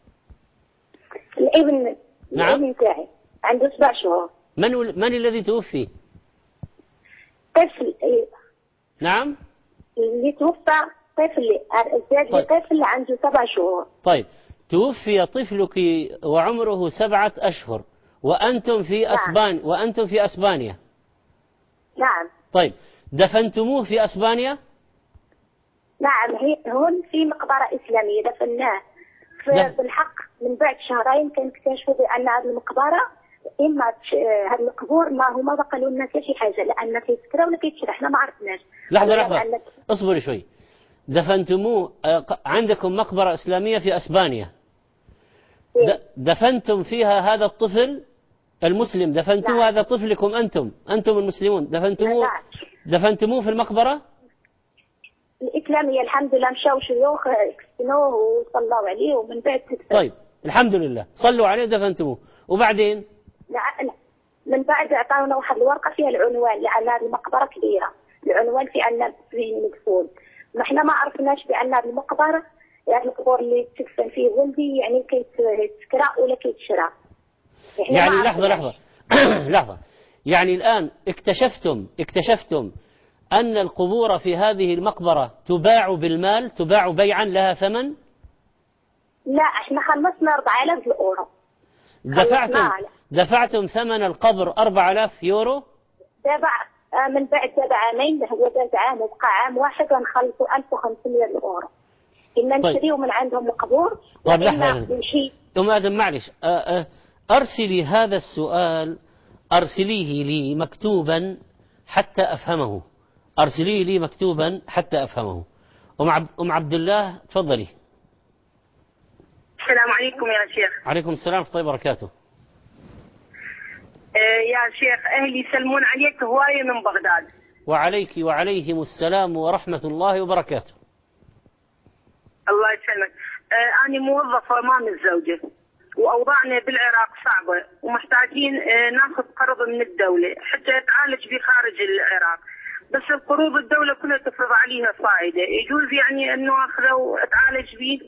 الابن. نعم. الابن تاعي عنده 7 شهور. من الذي توفي؟ طفل. نعم. اللي توفى طفل الزاد طيب. طفل عنده 7 شهور. طيب توفي طفلك وعمره 7 أشهر وأنتم في أسبانيا. وأنتم في أسبانيا. نعم. طيب دفنتموه في أسبانيا؟ نعم هون في مقبرة إسلامية دفناه. بالحق من بعد شهرين كان اكتشفوا بأن هذه المقبرة إما هذه القبور ما هما قالوا لنا شي حاجة لأن كيتكرا ولا كيتشرى احنا ما عرفناش. لحظة اصبري شوي. دفنتموه عندكم مقبرة إسلامية في أسبانيا. دفنتم فيها هذا الطفل المسلم دفنتموه. نعم. هذا طفلكم أنتم المسلمون دفنتموه في المقبرة الإسلامية. الحمد لله مشاو شيوخ كسنوه وصلوا عليه ومن بعد طيب الحمد لله صلوا عليه دفنتموه وبعدين لا من بعد أعطاونا واحد الورقة فيها العنوان لأن هذه المقبرة كبيرة، العنوان في أن فيه مدفون. ما احنا ما عرفناش بأن هذه المقبرة يعني القبور اللي تدفن فيه ولدي يعني كيتكرا ولا كيتشرى. يعني لحظة يعني الآن اكتشفتم أن القبور في هذه المقبرة تباع بالمال، تباع بيعا لها ثمن؟ لا احنا خلصنا 4000 يورو. دفعتم ثمن القبر 4000 يورو؟ من بعد 7 عامين هو داز عام وبقى عام واحد ونخلصوا 1500 يورو. إما نشريو من عندهم القبور وإما نمشي. أم آدم معلش أرسلي هذا السؤال أرسليه لي مكتوبا حتى أفهمه. أرسليه لي مكتوبا حتى أفهمه. أم عبد الله تفضلي. السلام عليكم يا شيخ. عليكم السلام ورحمة الله وبركاته. يا شيخ أهلي يسلمون عليك هواية من بغداد. وعليك وعليهم السلام ورحمة الله وبركاته. الله يسلمك. أنا موظفة ما متزوجة وأوضاعنا بالعراق صعبة ومحتاجين ناخذ قرض من الدولة حتى أتعالج به خارج العراق، بس القروض الدولة كلها تفرض عليها فائدة. يجوز يعني أنه أخذه وأتعالج به؟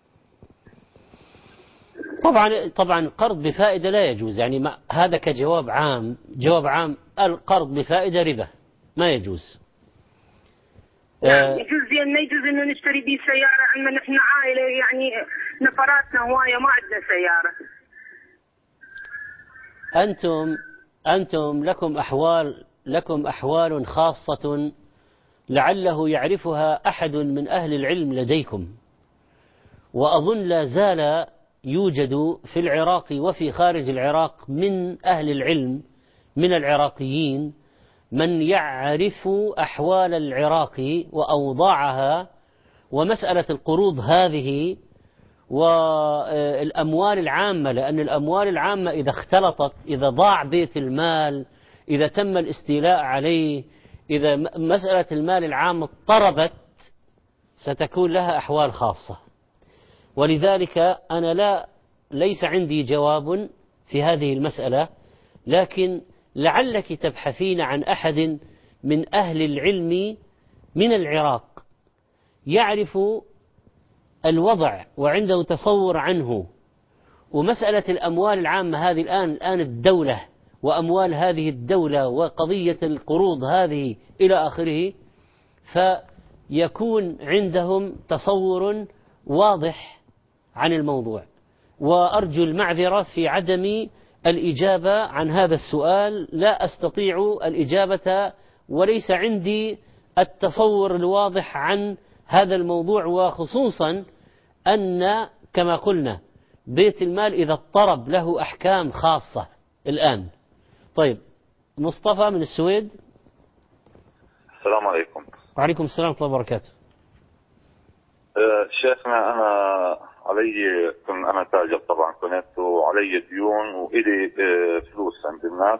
طبعا قرض بفائدة لا يجوز. يعني هذا كجواب عام، جواب عام القرض بفائدة ربا ما يجوز. يجوز ما يجوز انه نشتري بيه سيارة عندنا نحن عائلة يعني نفراتنا هواية ما عندنا سيارة. أنتم لكم أحوال خاصة لعله يعرفها أحد من أهل العلم لديكم، وأظن لا زال يوجد في العراق وفي خارج العراق من أهل العلم من العراقيين من يعرف أحوال العراق وأوضاعها ومسألة القروض هذه والأموال العامة، لأن الأموال العامة إذا اختلطت، إذا ضاع بيت المال، إذا تم الاستيلاء عليه، إذا مسألة المال العام اضطربت ستكون لها أحوال خاصة. ولذلك أنا ليس عندي جواب في هذه المسألة، لكن لعلك تبحثين عن أحد من أهل العلم من العراق يعرف الوضع وعنده تصور عنه. ومسألة الأموال العامة هذه الآن الدولة وأموال هذه الدولة وقضية القروض هذه إلى آخره، فيكون عندهم تصور واضح عن الموضوع. وأرجو المعذرة في عدم الإجابة عن هذا السؤال، لا أستطيع الإجابة وليس عندي التصور الواضح عن هذا الموضوع، وخصوصا أن كما قلنا بيت المال إذا اضطرب له أحكام خاصة الآن. طيب مصطفى من السويد. السلام عليكم. وعليكم السلام ورحمة الله وبركاته. شيخنا أنا تاجر طبعا كنت، وعلي ديون وإلي فلوس عند الناس،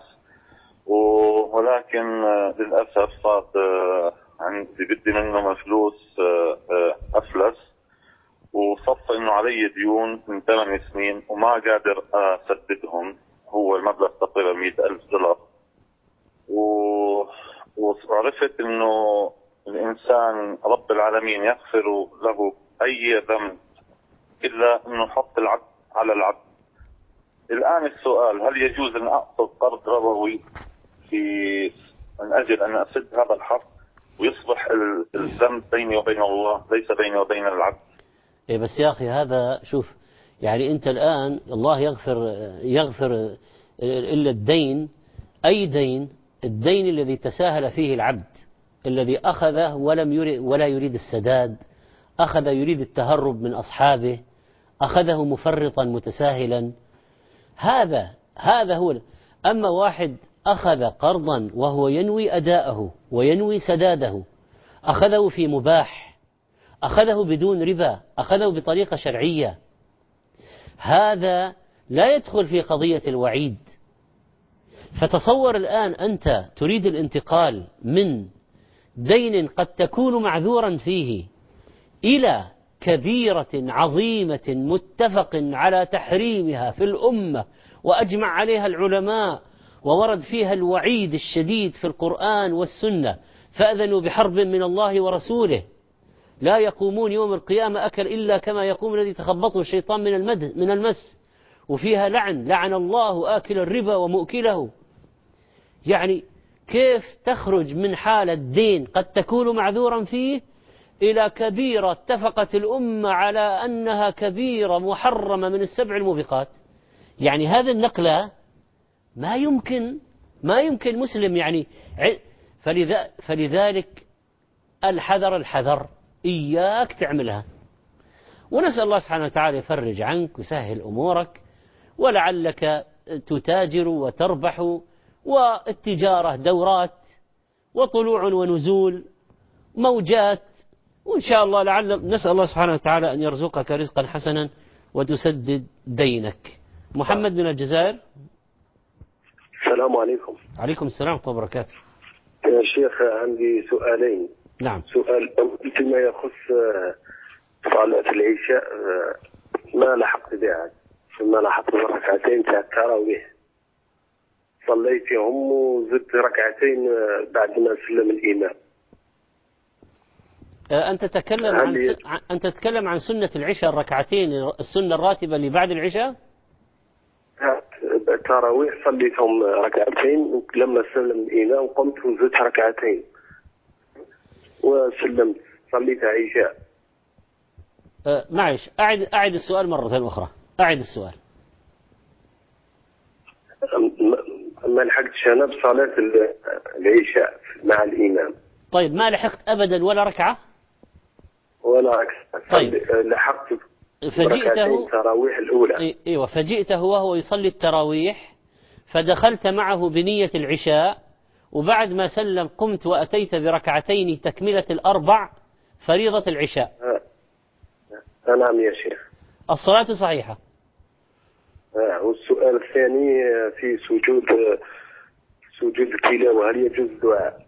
ولكن للأسف صارت عندي بدي منهم فلوس أفلس، وصف إنه علي ديون من 8 سنين وما قادر أسددهم. هو المبلغ تقريبا $100,000. وعرفت إنه الإنسان رب العالمين يغفر له أي ذنب إلا إنه يحط العبد على العبد. الآن السؤال: هل يجوز أن أخذ قرض ربوي من أجل أن أسد هذا الحق ويصبح الذنب بيني وبين الله ليس بيني وبين العبد؟ إيه بس يا أخي هذا شوف، يعني أنت الآن الله يغفر إلا الدين، أي دين؟ الدين الذي تساهل فيه العبد، الذي أخذه ولا يريد السداد، أخذ يريد التهرب من أصحابه، أخذه مفرطا متساهلا، هذا هو. أما واحد أخذ قرضا وهو ينوي أداءه وينوي سداده، أخذه في مباح، أخذه بدون ربا، أخذه بطريقة شرعية، هذا لا يدخل في قضية الوعيد. فتصور الآن أنت تريد الانتقال من دين قد تكون معذورا فيه إلى كبيرة عظيمة متفق على تحريمها في الأمة وأجمع عليها العلماء، وورد فيها الوعيد الشديد في القرآن والسنة: فأذنوا بحرب من الله ورسوله، لا يقومون يوم القيامة أكل إلا كما يقوم الذي تخبطه الشيطان من المس، وفيها لعن الله آكل الربا ومؤكله. يعني كيف تخرج من حالة دين قد تكون معذورا فيه إلى كبيرة اتفقت الأمة على أنها كبيرة محرمة من 7 الموبقات؟ يعني هذه النقلة ما يمكن مسلم يعني. فلذلك الحذر، إياك تعملها. ونسأل الله سبحانه وتعالى يفرج عنك ويسهل أمورك، ولعلك تتاجر وتربح، والتجارة دورات وطلوع ونزول موجات، وإن شاء الله نسأل الله سبحانه وتعالى أن يرزقك رزقا حسنا وتسدد دينك. محمد من الجزائر. السلام عليكم. عليكم السلام ورحمة الله وبركاته. يا شيخ عندي سؤالين. نعم. سؤال فيما يخص صلاة العشاء، ما لحقت بها، ثم لحقت ركعتين تاع التراويح صليتهم وزدت ركعتين بعد ما سلم الإمام. أنت تتكلم عن سنة العشاء الركعتين، السنة الراتبة اللي بعد العشاء؟ التراويح صليتهم ركعتين، لما سلم الإمام قمت وزدت ركعتين وسلمت صليت عشاء. معلش أعد السؤال مرة أخرى، أعد السؤال. ما لحقتش أنا بصلاة العشاء مع الإمام. طيب ما لحقت أبدا ولا ركعة؟ ولا ركعة. طيب لحقت فجئته التراويح الأولى. أيوة، فجئته وهو يصلي التراويح، فدخلت معه بنية العشاء، وبعد ما سلم قمت وأتيت بركعتين تكملة الأربع فريضة العشاء. نعم يا شيخ. الصلاة صحيحة. والسؤال الثاني في سجود التلاوة، هل يجوز الدعاء؟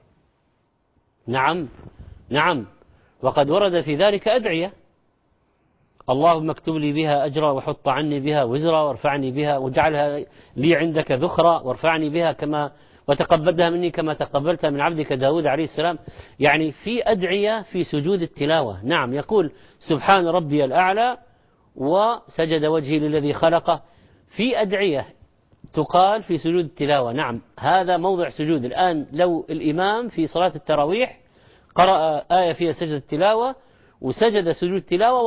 نعم، وقد ورد في ذلك أدعية: اللهم اكتب لي بها أجرا، وحط عني بها وزرا، وارفعني بها، واجعلها لي عندك ذخرا، وارفعني بها وتقبلها مني كما تقبلتها من عبدك داود عليه السلام. يعني في أدعية في سجود التلاوة. نعم، يقول سبحان ربي الأعلى وسجد وجهي للذي خلقه. في أدعية تقال في سجود التلاوة. نعم هذا موضع سجود. الآن لو الإمام في صلاة التراويح قرأ آية فيها سجد التلاوة وسجد سجود التلاوة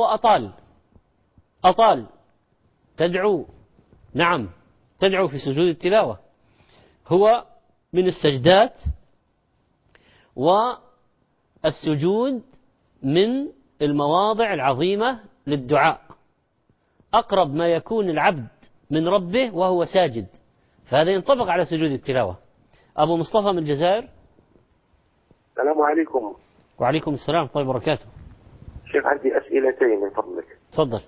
وأطال تدعو، نعم تدعو في سجود التلاوة، هو من السجدات. والسجود من المواضع العظيمة للدعاء، أقرب ما يكون العبد من ربه وهو ساجد، فهذا ينطبق على سجود التلاوة. أبو مصطفى من الجزائر. السلام عليكم. وعليكم السلام ورحمة الله وبركاته. شيخ عندي أسئلتين من فضلك. تفضل.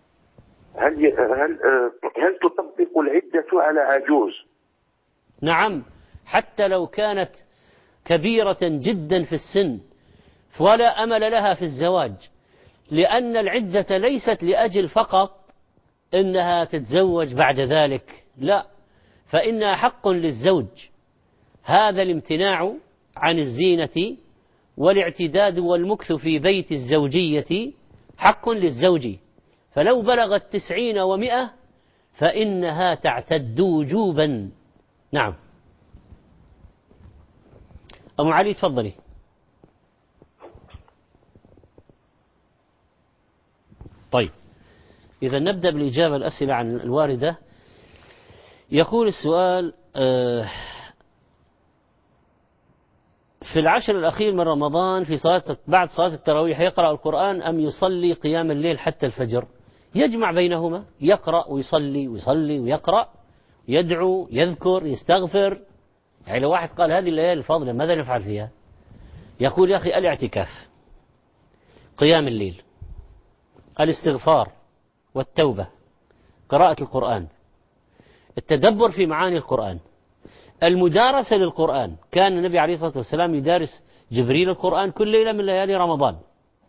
هل تطبق العدة على عجوز؟ نعم، حتى لو كانت كبيرة جدا في السن ولا أمل لها في الزواج، لأن العدة ليست لأجل فقط إنها تتزوج بعد ذلك، لا، فإنها حق للزوج. هذا الامتناع عن الزينة والاعتداد والمكث في بيت الزوجية حق للزوج، فلو بلغت 90 و100 فإنها تعتد وجوبا. نعم. أم علي تفضلي. طيب، إذا نبدأ بالإجابة الأسئلة عن الواردة. يقول السؤال: في العشر الأخير من رمضان في بعد صلاة التراويح يقرأ القرآن أم يصلي قيام الليل حتى الفجر؟ يجمع بينهما، يقرأ ويصلي ويصلي ويقرأ، يدعو يذكر يستغفر. يعني لو واحد قال هذه الليالي الفاضلة ماذا نفعل فيها؟ يقول يا أخي الاعتكاف، قيام الليل، الاستغفار والتوبة، قراءة القرآن، التدبر في معاني القرآن، المدارسة للقرآن. كان النبي عليه الصلاة والسلام يدارس جبريل القرآن كل ليلة من ليالي رمضان.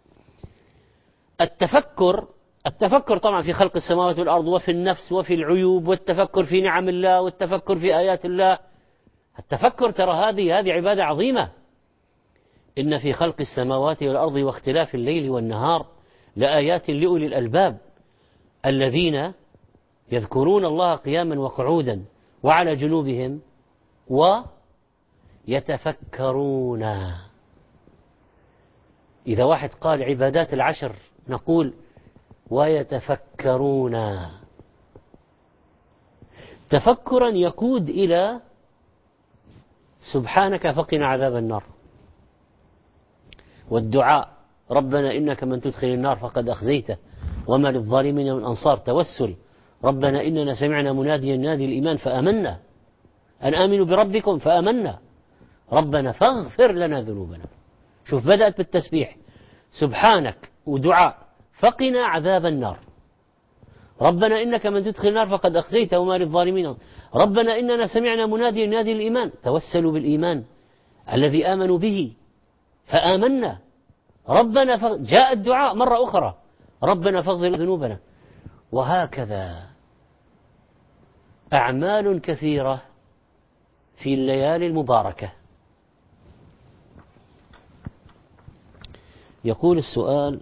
التفكر طبعا في خلق السماوات والأرض وفي النفس وفي العيوب، والتفكر في نعم الله، والتفكر في آيات الله. التفكر ترى هذه عبادة عظيمة. إن في خلق السماوات والأرض واختلاف الليل والنهار لآيات لأولي الألباب الذين يذكرون الله قياما وقعودا وعلى جنوبهم ويتفكرون. إذا واحد قال عبادات العشر نقول ويتفكرون، تفكرا يقود إلى سبحانك فقنا عذاب النار، والدعاء ربنا إنك من تدخل النار فقد أخزيته وما للظالمين من أنصار. توسل ربنا إننا سمعنا مناديا ينادي الإيمان فآمنا أن آمنوا بربكم فآمنا ربنا فاغفر لنا ذنوبنا. شوف، بدأت بالتسبيح سبحانك ودعاء فقنا عذاب النار، ربنا إنك من تدخل النار فقد أخزيته وما للظالمين، ربنا إننا سمعنا مناديا ينادي الإيمان، توسلوا بالإيمان الذي آمنوا به فآمنا ربنا جاء الدعاء مرة أخرى ربنا فاغفر ذنوبنا. وهكذا أعمال كثيرة في الليالي المباركة. يقول السؤال: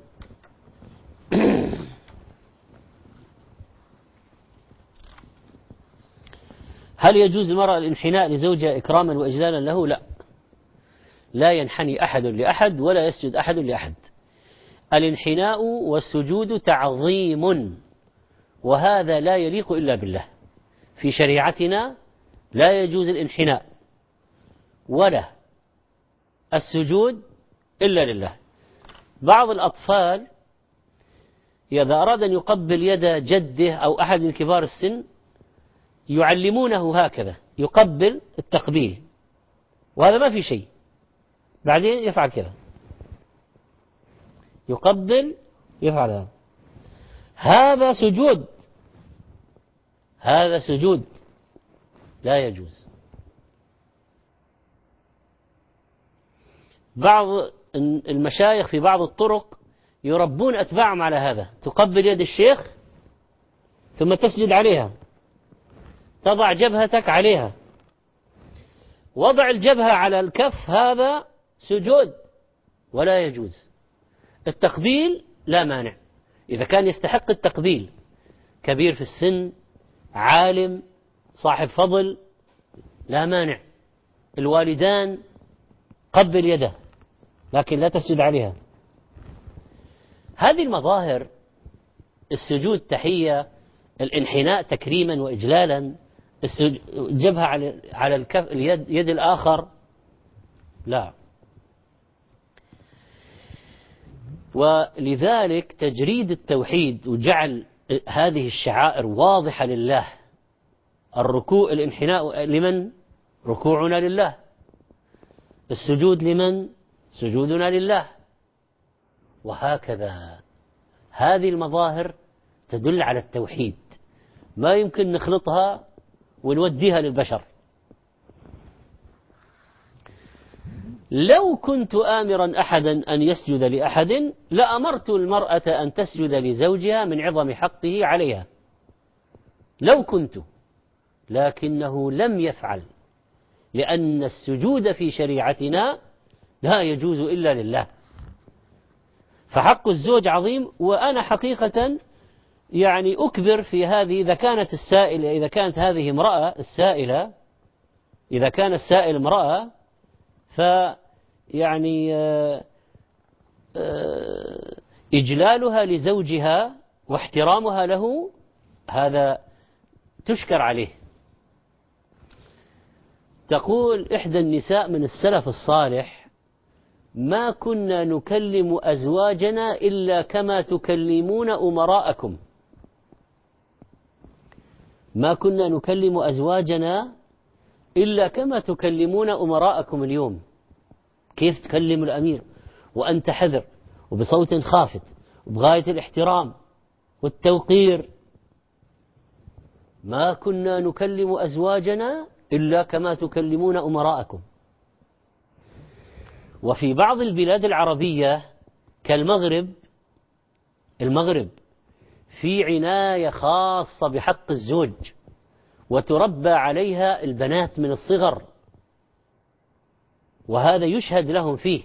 هل يجوز المرأة الانحناء لزوجها إكراما وإجلالا له؟ لا، لا ينحني أحد لأحد ولا يسجد أحد لأحد. الانحناء والسجود تعظيم، وهذا لا يليق إلا بالله. في شريعتنا لا يجوز الانحناء ولا السجود إلا لله. بعض الأطفال إذا أراد أن يقبل يد جده أو أحد من كبار السن يعلمونه هكذا، يقبل التقبيل، وهذا ما في شيء، بعدين يفعل كذا، يقبل يفعل هذا، هذا سجود، هذا سجود لا يجوز. بعض المشايخ في بعض الطرق يربون أتباعهم على هذا، تقبل يد الشيخ ثم تسجد عليها، تضع جبهتك عليها، وضع الجبهة على الكف هذا سجود ولا يجوز. التقبيل لا مانع إذا كان يستحق التقبيل، كبير في السن، عالم، صاحب فضل لا مانع، الوالدان قبل يده لكن لا تسجد عليها. هذه المظاهر، السجود تحية، الانحناء تكريما وإجلالا، الجبهة على الكف اليد الآخر، لا. ولذلك تجريد التوحيد وجعل هذه الشعائر واضحة لله. الركوع، الانحناء لمن؟ ركوعنا لله. السجود لمن؟ سجودنا لله. وهكذا هذه المظاهر تدل على التوحيد، ما يمكن نخلطها ونوديها للبشر. لو كنت آمرا أحدا أن يسجد لأحد لأمرت المرأة أن تسجد لزوجها من عظم حقه عليها، لو كنت، لكنه لم يفعل، لأن السجود في شريعتنا لا يجوز إلا لله. فحق الزوج عظيم. وأنا حقيقة يعني أكبر في هذه، إذا كانت السائلة، إذا كانت هذه امرأة السائلة، إذا كان السائل امرأة، فيعني إجلالها لزوجها واحترامها له هذا تشكر عليه. تقول إحدى النساء من السلف الصالح: ما كنا نكلم أزواجنا إلا كما تكلمون أمراءكم. ما كنا نكلم أزواجنا إلا كما تكلمون أمراءكم اليوم. كيف تكلم الأمير وأنت حذر وبصوت خافت وبغاية الاحترام والتوقير. ما كنا نكلم أزواجنا إلا كما تكلمون أمراءكم. وفي بعض البلاد العربية كالمغرب، المغرب في عناية خاصة بحق الزوج، وتربى عليها البنات من الصغر، وهذا يشهد لهم فيه.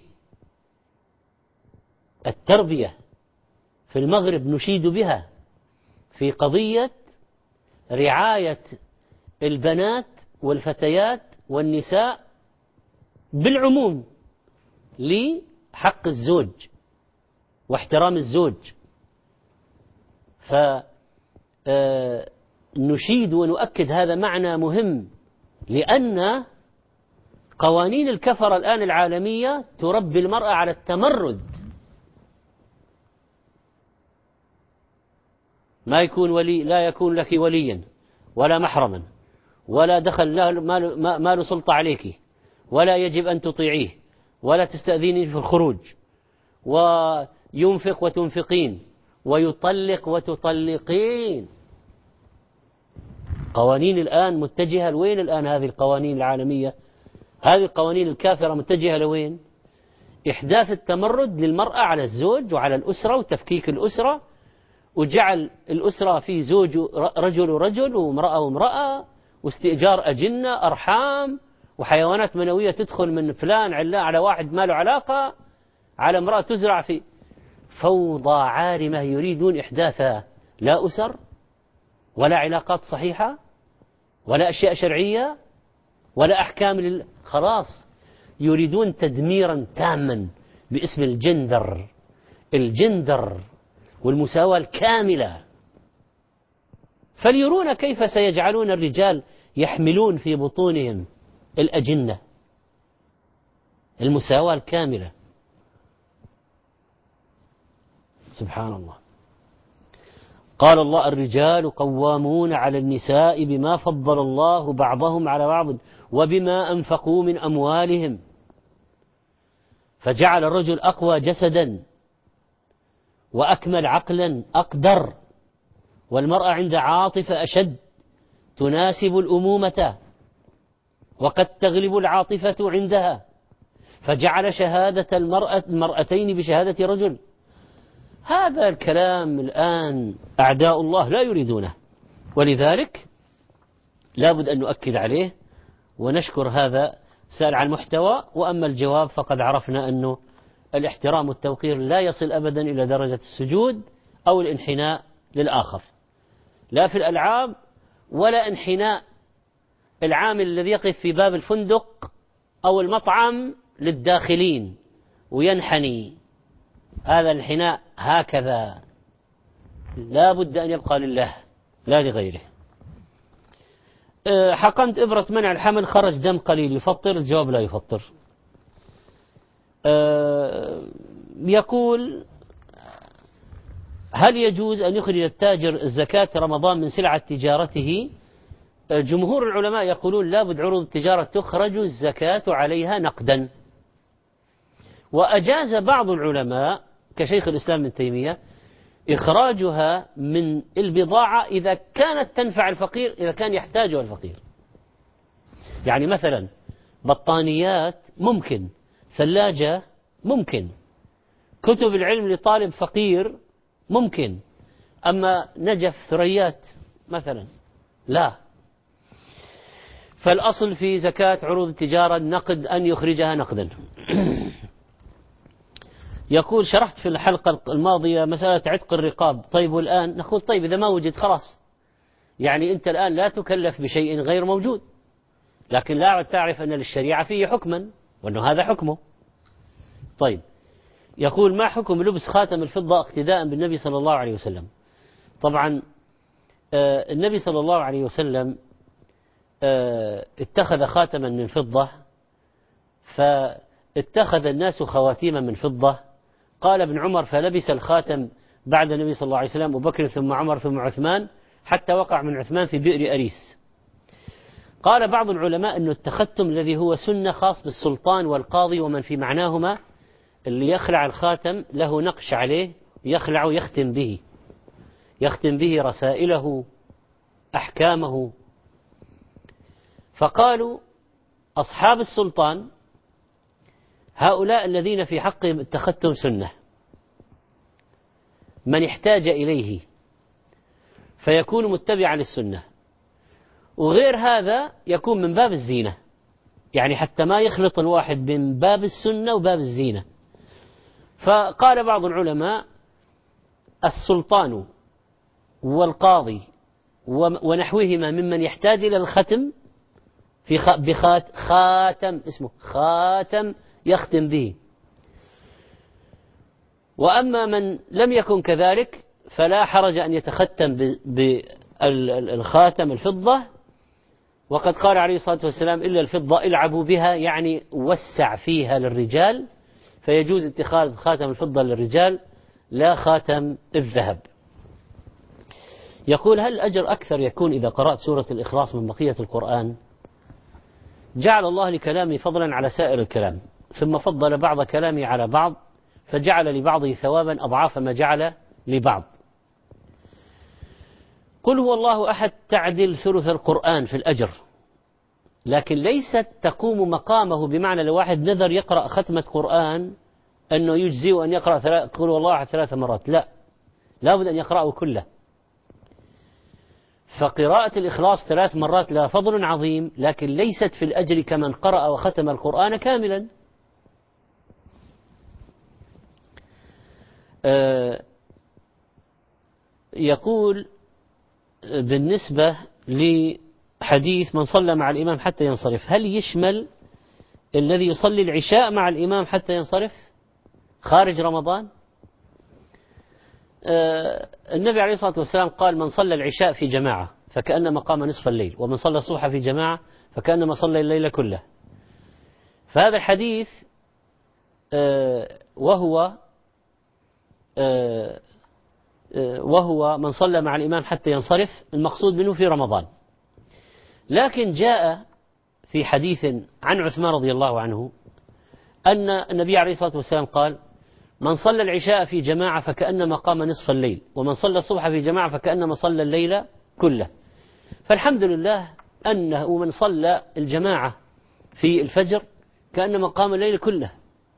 التربية في المغرب نشيد بها في قضية رعاية البنات والفتيات والنساء بالعموم لحق الزوج واحترام الزوج. فنشيد ونؤكد هذا معنى مهم، لأن قوانين الكفرة الآن العالمية تربي المرأة على التمرد. ما يكون ولي، لا يكون لك وليا ولا محرما ولا دخل ما له سلطة عليك، ولا يجب أن تطيعيه، ولا تستأذيني في الخروج، وينفق وتنفقين، ويطلق وتطلقين. قوانين الآن متجهة لوين؟ الآن هذه القوانين العالمية، هذه القوانين الكافرة متجهة لوين؟ إحداث التمرد للمرأة على الزوج وعلى الأسرة وتفكيك الأسرة، وجعل الأسرة في زوج رجل ورجل وامرأة وامرأة، واستئجار أجنة أرحام وحيوانات منوية تدخل من فلان على واحد ما له علاقة على امرأة تزرع في فوضى عارمة. يريدون إحداثها، لا أسر ولا علاقات صحيحة ولا أشياء شرعية ولا أحكام خلاص، يريدون تدميرا تاما باسم الجندر والمساواة الكاملة. فليرون كيف سيجعلون الرجال يحملون في بطونهم الأجنة. المساواة الكاملة، سبحان الله. قال الله: الرجال قوامون على النساء بما فضل الله بعضهم على بعض وبما أنفقوا من أموالهم. فجعل الرجل أقوى جسدا وأكمل عقلا أقدر، والمرأة عند عاطفة أشد تناسب الأمومة وقد تغلب العاطفة عندها، فجعل شهادة المرأتين بشهادة رجل. هذا الكلام الآن أعداء الله لا يريدونه، ولذلك لابد أن نؤكد عليه ونشكر هذا سأل عن محتوى. وأما الجواب فقد عرفنا أنه الاحترام والتوقير لا يصل أبدا إلى درجة السجود أو الانحناء للآخر، لا في الألعاب ولا انحناء العامل الذي يقف في باب الفندق أو المطعم للداخلين وينحني، هذا الانحناء هكذا لا بد أن يبقى لله لا لغيره. حقنت إبرة منع الحمل خرج دم قليل يفطر؟ الجواب لا يفطر. يقول هل يجوز أن يخرج التاجر الزكاة رمضان من سلعة تجارته؟ جمهور العلماء يقولون لا بد عروض التجارة تخرج الزكاة عليها نقدا، وأجاز بعض العلماء كشيخ الإسلام ابن تيمية إخراجها من البضاعة إذا كانت تنفع الفقير، إذا كان يحتاجها الفقير. يعني مثلا بطانيات ممكن، ثلاجة ممكن، كتب العلم لطالب فقير ممكن، أما نجف ثريات مثلا لا. فالأصل في زكاة عروض التجارة النقد أن يخرجها نقدا. يقول شرحت في الحلقة الماضية مسألة عتق الرقاب، طيب والآن؟ نقول طيب إذا ما وجد خلاص، يعني أنت الآن لا تكلف بشيء غير موجود، لكن لا تعرف أن للشريعة فيه حكما وأنه هذا حكمه. طيب يقول ما حكم لبس خاتم الفضة اقتداء بالنبي صلى الله عليه وسلم؟ طبعا النبي صلى الله عليه وسلم اتخذ خاتما من فضة، فاتخذ الناس خواتيم من فضة. قال ابن عمر فلبس الخاتم بعد النبي صلى الله عليه وسلم أبو بكر ثم عمر ثم عثمان حتى وقع من عثمان في بئر أريس. قال بعض العلماء أنه التختم الذي هو سنة خاص بالسلطان والقاضي ومن في معناهما، اللي يخلع الخاتم له نقش عليه يخلع يختم به رسائله أحكامه. فقالوا أصحاب السلطان هؤلاء الذين في حقهم التختم سنة، من احتاج إليه فيكون متبعا للسنة، وغير هذا يكون من باب الزينة، يعني حتى ما يخلط الواحد بين باب السنة وباب الزينة. فقال بعض العلماء السلطان والقاضي ونحوهما ممن يحتاج إلى الختم في خاتم اسمه خاتم يختم به، وأما من لم يكن كذلك فلا حرج أن يتختم بالخاتم الفضة. وقد قال عليه الصلاة والسلام إلا الفضة العبوا بها، يعني وسع فيها للرجال، فيجوز اتخاذ خاتم الفضة للرجال لا خاتم الذهب. يقول هل الأجر أكثر يكون إذا قرأت سورة الإخلاص من بقية القرآن؟ جعل الله لكلامي فضلا على سائر الكلام، ثم فضل بعض كلامي على بعض، فجعل لبعضه ثوابا أضعاف ما جعل لبعض. قل هو الله أحد تعدل ثلث القرآن في الأجر، لكن ليست تقوم مقامه، بمعنى لو واحد نذر يقرأ ختمة قرآن أنه يجزي أن يقرأ قل هو الله أحد 3 مرات، لا بد أن يقرأه كله. فقراءة الإخلاص 3 مرات لها فضل عظيم، لكن ليست في الأجر كمن قرأ وختم القرآن كاملا. يقول بالنسبة لحديث من صلى مع الإمام حتى ينصرف، هل يشمل الذي يصلي العشاء مع الإمام حتى ينصرف خارج رمضان؟ النبي عليه الصلاة والسلام قال من صلى العشاء في جماعة فكأنما قام نصف الليل، ومن صلى الصبح في جماعة فكأنما صلى الليل كله. فهذا الحديث وهو من صلى مع الإمام حتى ينصرف، المقصود منه في رمضان. لكن جاء في حديث عن عثمان رضي الله عنه أن النبي عليه الصلاة والسلام قال من صلى العشاء في جماعة فكأنما قام نصف الليل، ومن صلى الصبح في جماعة فكأنما صلى الليل كله. فالحمد لله أنه من صلى الجماعة في الفجر كأنما قام الليل كله.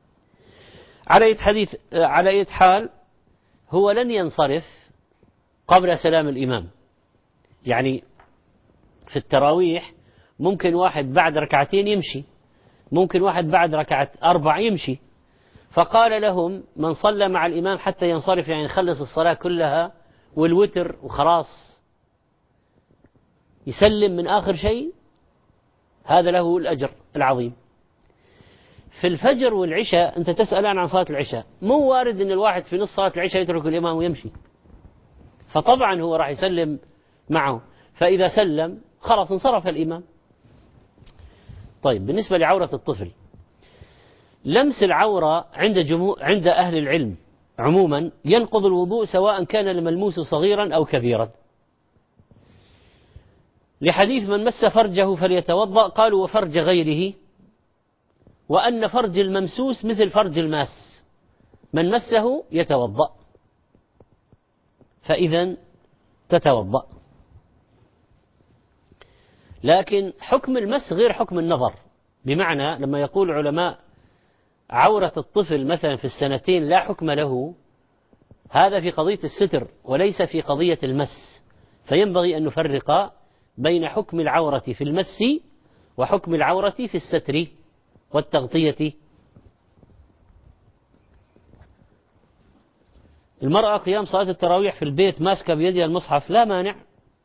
على أي حال هو لن ينصرف قبل سلام الإمام. يعني في التراويح ممكن واحد بعد 2 ركعات يمشي، ممكن واحد بعد 4 يمشي. فقال لهم من صلى مع الإمام حتى ينصرف، يعني يخلص الصلاة كلها والوتر وخلاص، يسلم من آخر شيء هذا له الأجر العظيم. في الفجر والعشاء أنت تسأل عن صلاة العشاء، مو وارد أن الواحد في نص صلاة العشاء يترك الإمام ويمشي، فطبعا هو راح يسلم معه، فإذا سلم خلاص انصرف الإمام. طيب بالنسبة لعورة الطفل، لمس العورة عند أهل العلم عموما ينقض الوضوء سواء كان الملموس صغيرا أو كبيرا، لحديث من مس فرجه فليتوضأ، قالوا وفرج غيره، وأن فرج الممسوس مثل فرج الماس، من مسه يتوضأ، فإذا تتوضأ. لكن حكم المس غير حكم النظر، بمعنى لما يقول علماء عورة الطفل مثلا في السنتين لا حكم له، هذا في قضية الستر وليس في قضية المس، فينبغي أن نفرق بين حكم العورة في المس وحكم العورة في الستر والتغطية. المرأة قيام صلاة التراويح في البيت ماسكة بيدها المصحف لا مانع.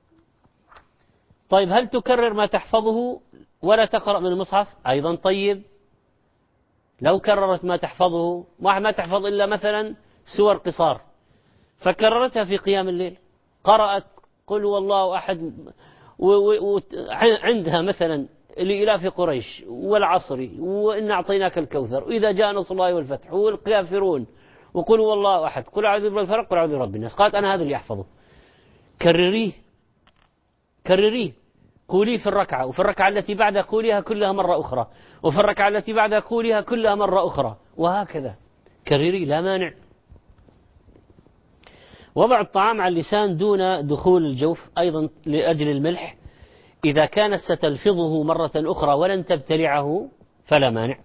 طيب هل تكرر ما تحفظه ولا تقرأ من المصحف؟ أيضا طيب، لو كررت ما تحفظه، ما تحفظ إلا مثلا سور قصار، فكررتها في قيام الليل، قرأت قل هو الله أحد وعندها مثلا لإلاف قريش والعصر وإن أعطيناك الكوثر وإذا جاء نصر الله والفتح والكافرون وقل هو الله أحد قل أعوذ برب الفلق قل أعوذ برب الناس، قالت أنا هذا اللي أحفظه. كرريه قولي في الركعة، وفي الركعة التي بعدها قوليها كلها مرة أخرى، وفي الركعة التي بعدها قوليها كلها مرة أخرى، وهكذا كرري لا مانع. وضع الطعام على اللسان دون دخول الجوف أيضا لأجل الملح، إذا كانت ستلفظه مرة أخرى ولن تبتلعه فلا مانع.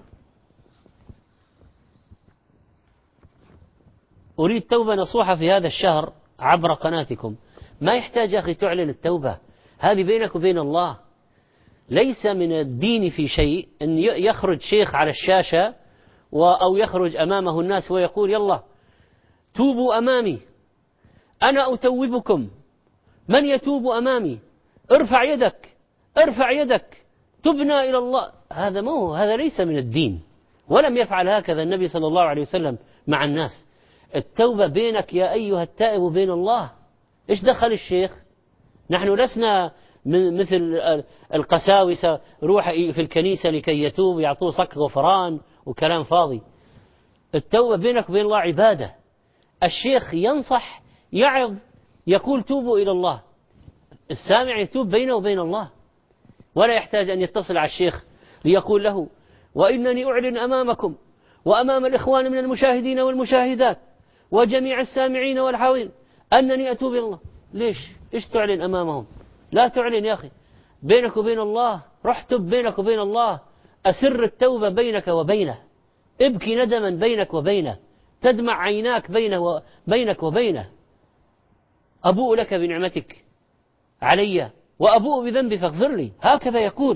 أريد توبة نصوحة في هذا الشهر عبر قناتكم. ما يحتاج يا أخي تعلن التوبة، هذه بينك وبين الله، ليس من الدين في شيء أن يخرج شيخ على الشاشة أو يخرج أمامه الناس ويقول يلا توبوا أمامي أنا أتوبكم، من يتوب أمامي ارفع يدك تبنا إلى الله. هذا ليس من الدين، ولم يفعل هكذا النبي صلى الله عليه وسلم مع الناس. التوبة بينك يا أيها التائب وبين الله. إيش دخل الشيخ؟ نحن لسنا مثل القساوسة روح في الكنيسة لكي يتوب يعطوه صك غفران وكلام فاضي. التوبة بينك وبين الله عبادة. الشيخ ينصح يعظ يقول توبوا إلى الله، السامع يتوب بينه وبين الله، ولا يحتاج أن يتصل على الشيخ ليقول له وإنني أعلن أمامكم وأمام الإخوان من المشاهدين والمشاهدات وجميع السامعين والحاضرين أنني أتوب إلى الله. ليش؟ إيش تعلن أمامهم؟ لا تعلن يا أخي، بينك وبين الله، روح تب بينك وبين الله، أسر التوبة بينك وبينه، ابكي ندما بينك وبينه، تدمع عيناك بينك وبينه، أبوء لك بنعمتك علي وأبوء بذنبي فاغفر لي، هكذا يقول.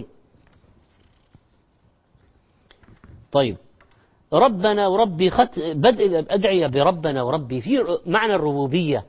طيب ربنا وربي بدء أدعية بربنا وربي في معنى الربوبية.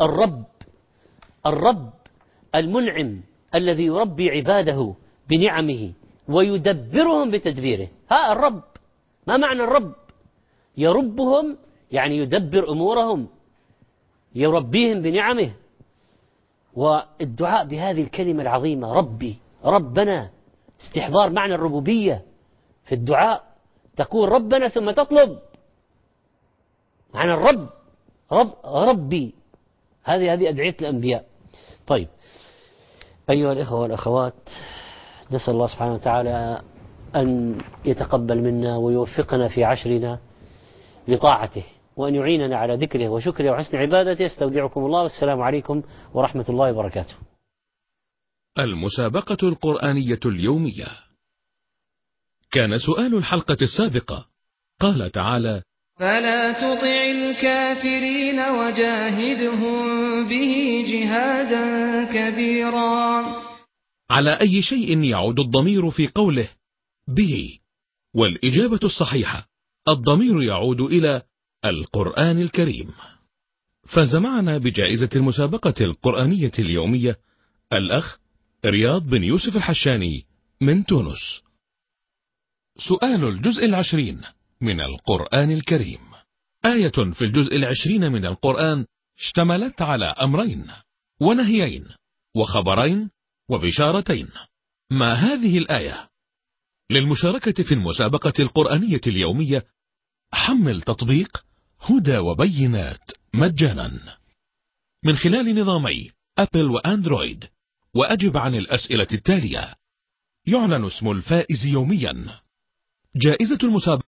الرب المنعم الذي يربي عباده بنعمه ويدبرهم بتدبيره، ها الرب. ما معنى الرب؟ يربهم يعني يدبر أمورهم، يربيهم بنعمه. والدعاء بهذه الكلمة العظيمة ربي ربنا استحضار معنى الربوبية في الدعاء، تقول ربنا ثم تطلب معنى الرب ربي. هذه أدعية الأنبياء. طيب أيها الإخوة والأخوات، نسأل الله سبحانه وتعالى أن يتقبل منا ويوفقنا في عشرنا لطاعته، وأن يعيننا على ذكره وشكره وحسن عبادته. استودعكم الله، والسلام عليكم ورحمة الله وبركاته. المسابقة القرآنية اليومية. كان سؤال الحلقة السابقة قال تعالى: فلا تطع الكافرين وجاهدهم به جهادا كبيرا. على أي شيء يعود الضمير في قوله به؟ والإجابة الصحيحة الضمير يعود إلى القرآن الكريم. فاز معنا بجائزة المسابقة القرآنية اليومية الأخ رياض بن يوسف الحشاني من تونس. سؤال الجزء 20 من القرآن الكريم. آية في الجزء 20 من القرآن اشتملت على أمرين ونهيين وخبرين وبشارتين. ما هذه الآية؟ للمشاركة في المسابقة القرآنية اليومية حمل تطبيق هدى وبينات مجانا من خلال نظامي أبل وأندرويد، وأجب عن الأسئلة التالية. يعلن اسم الفائز يوميا. جائزة المسابقة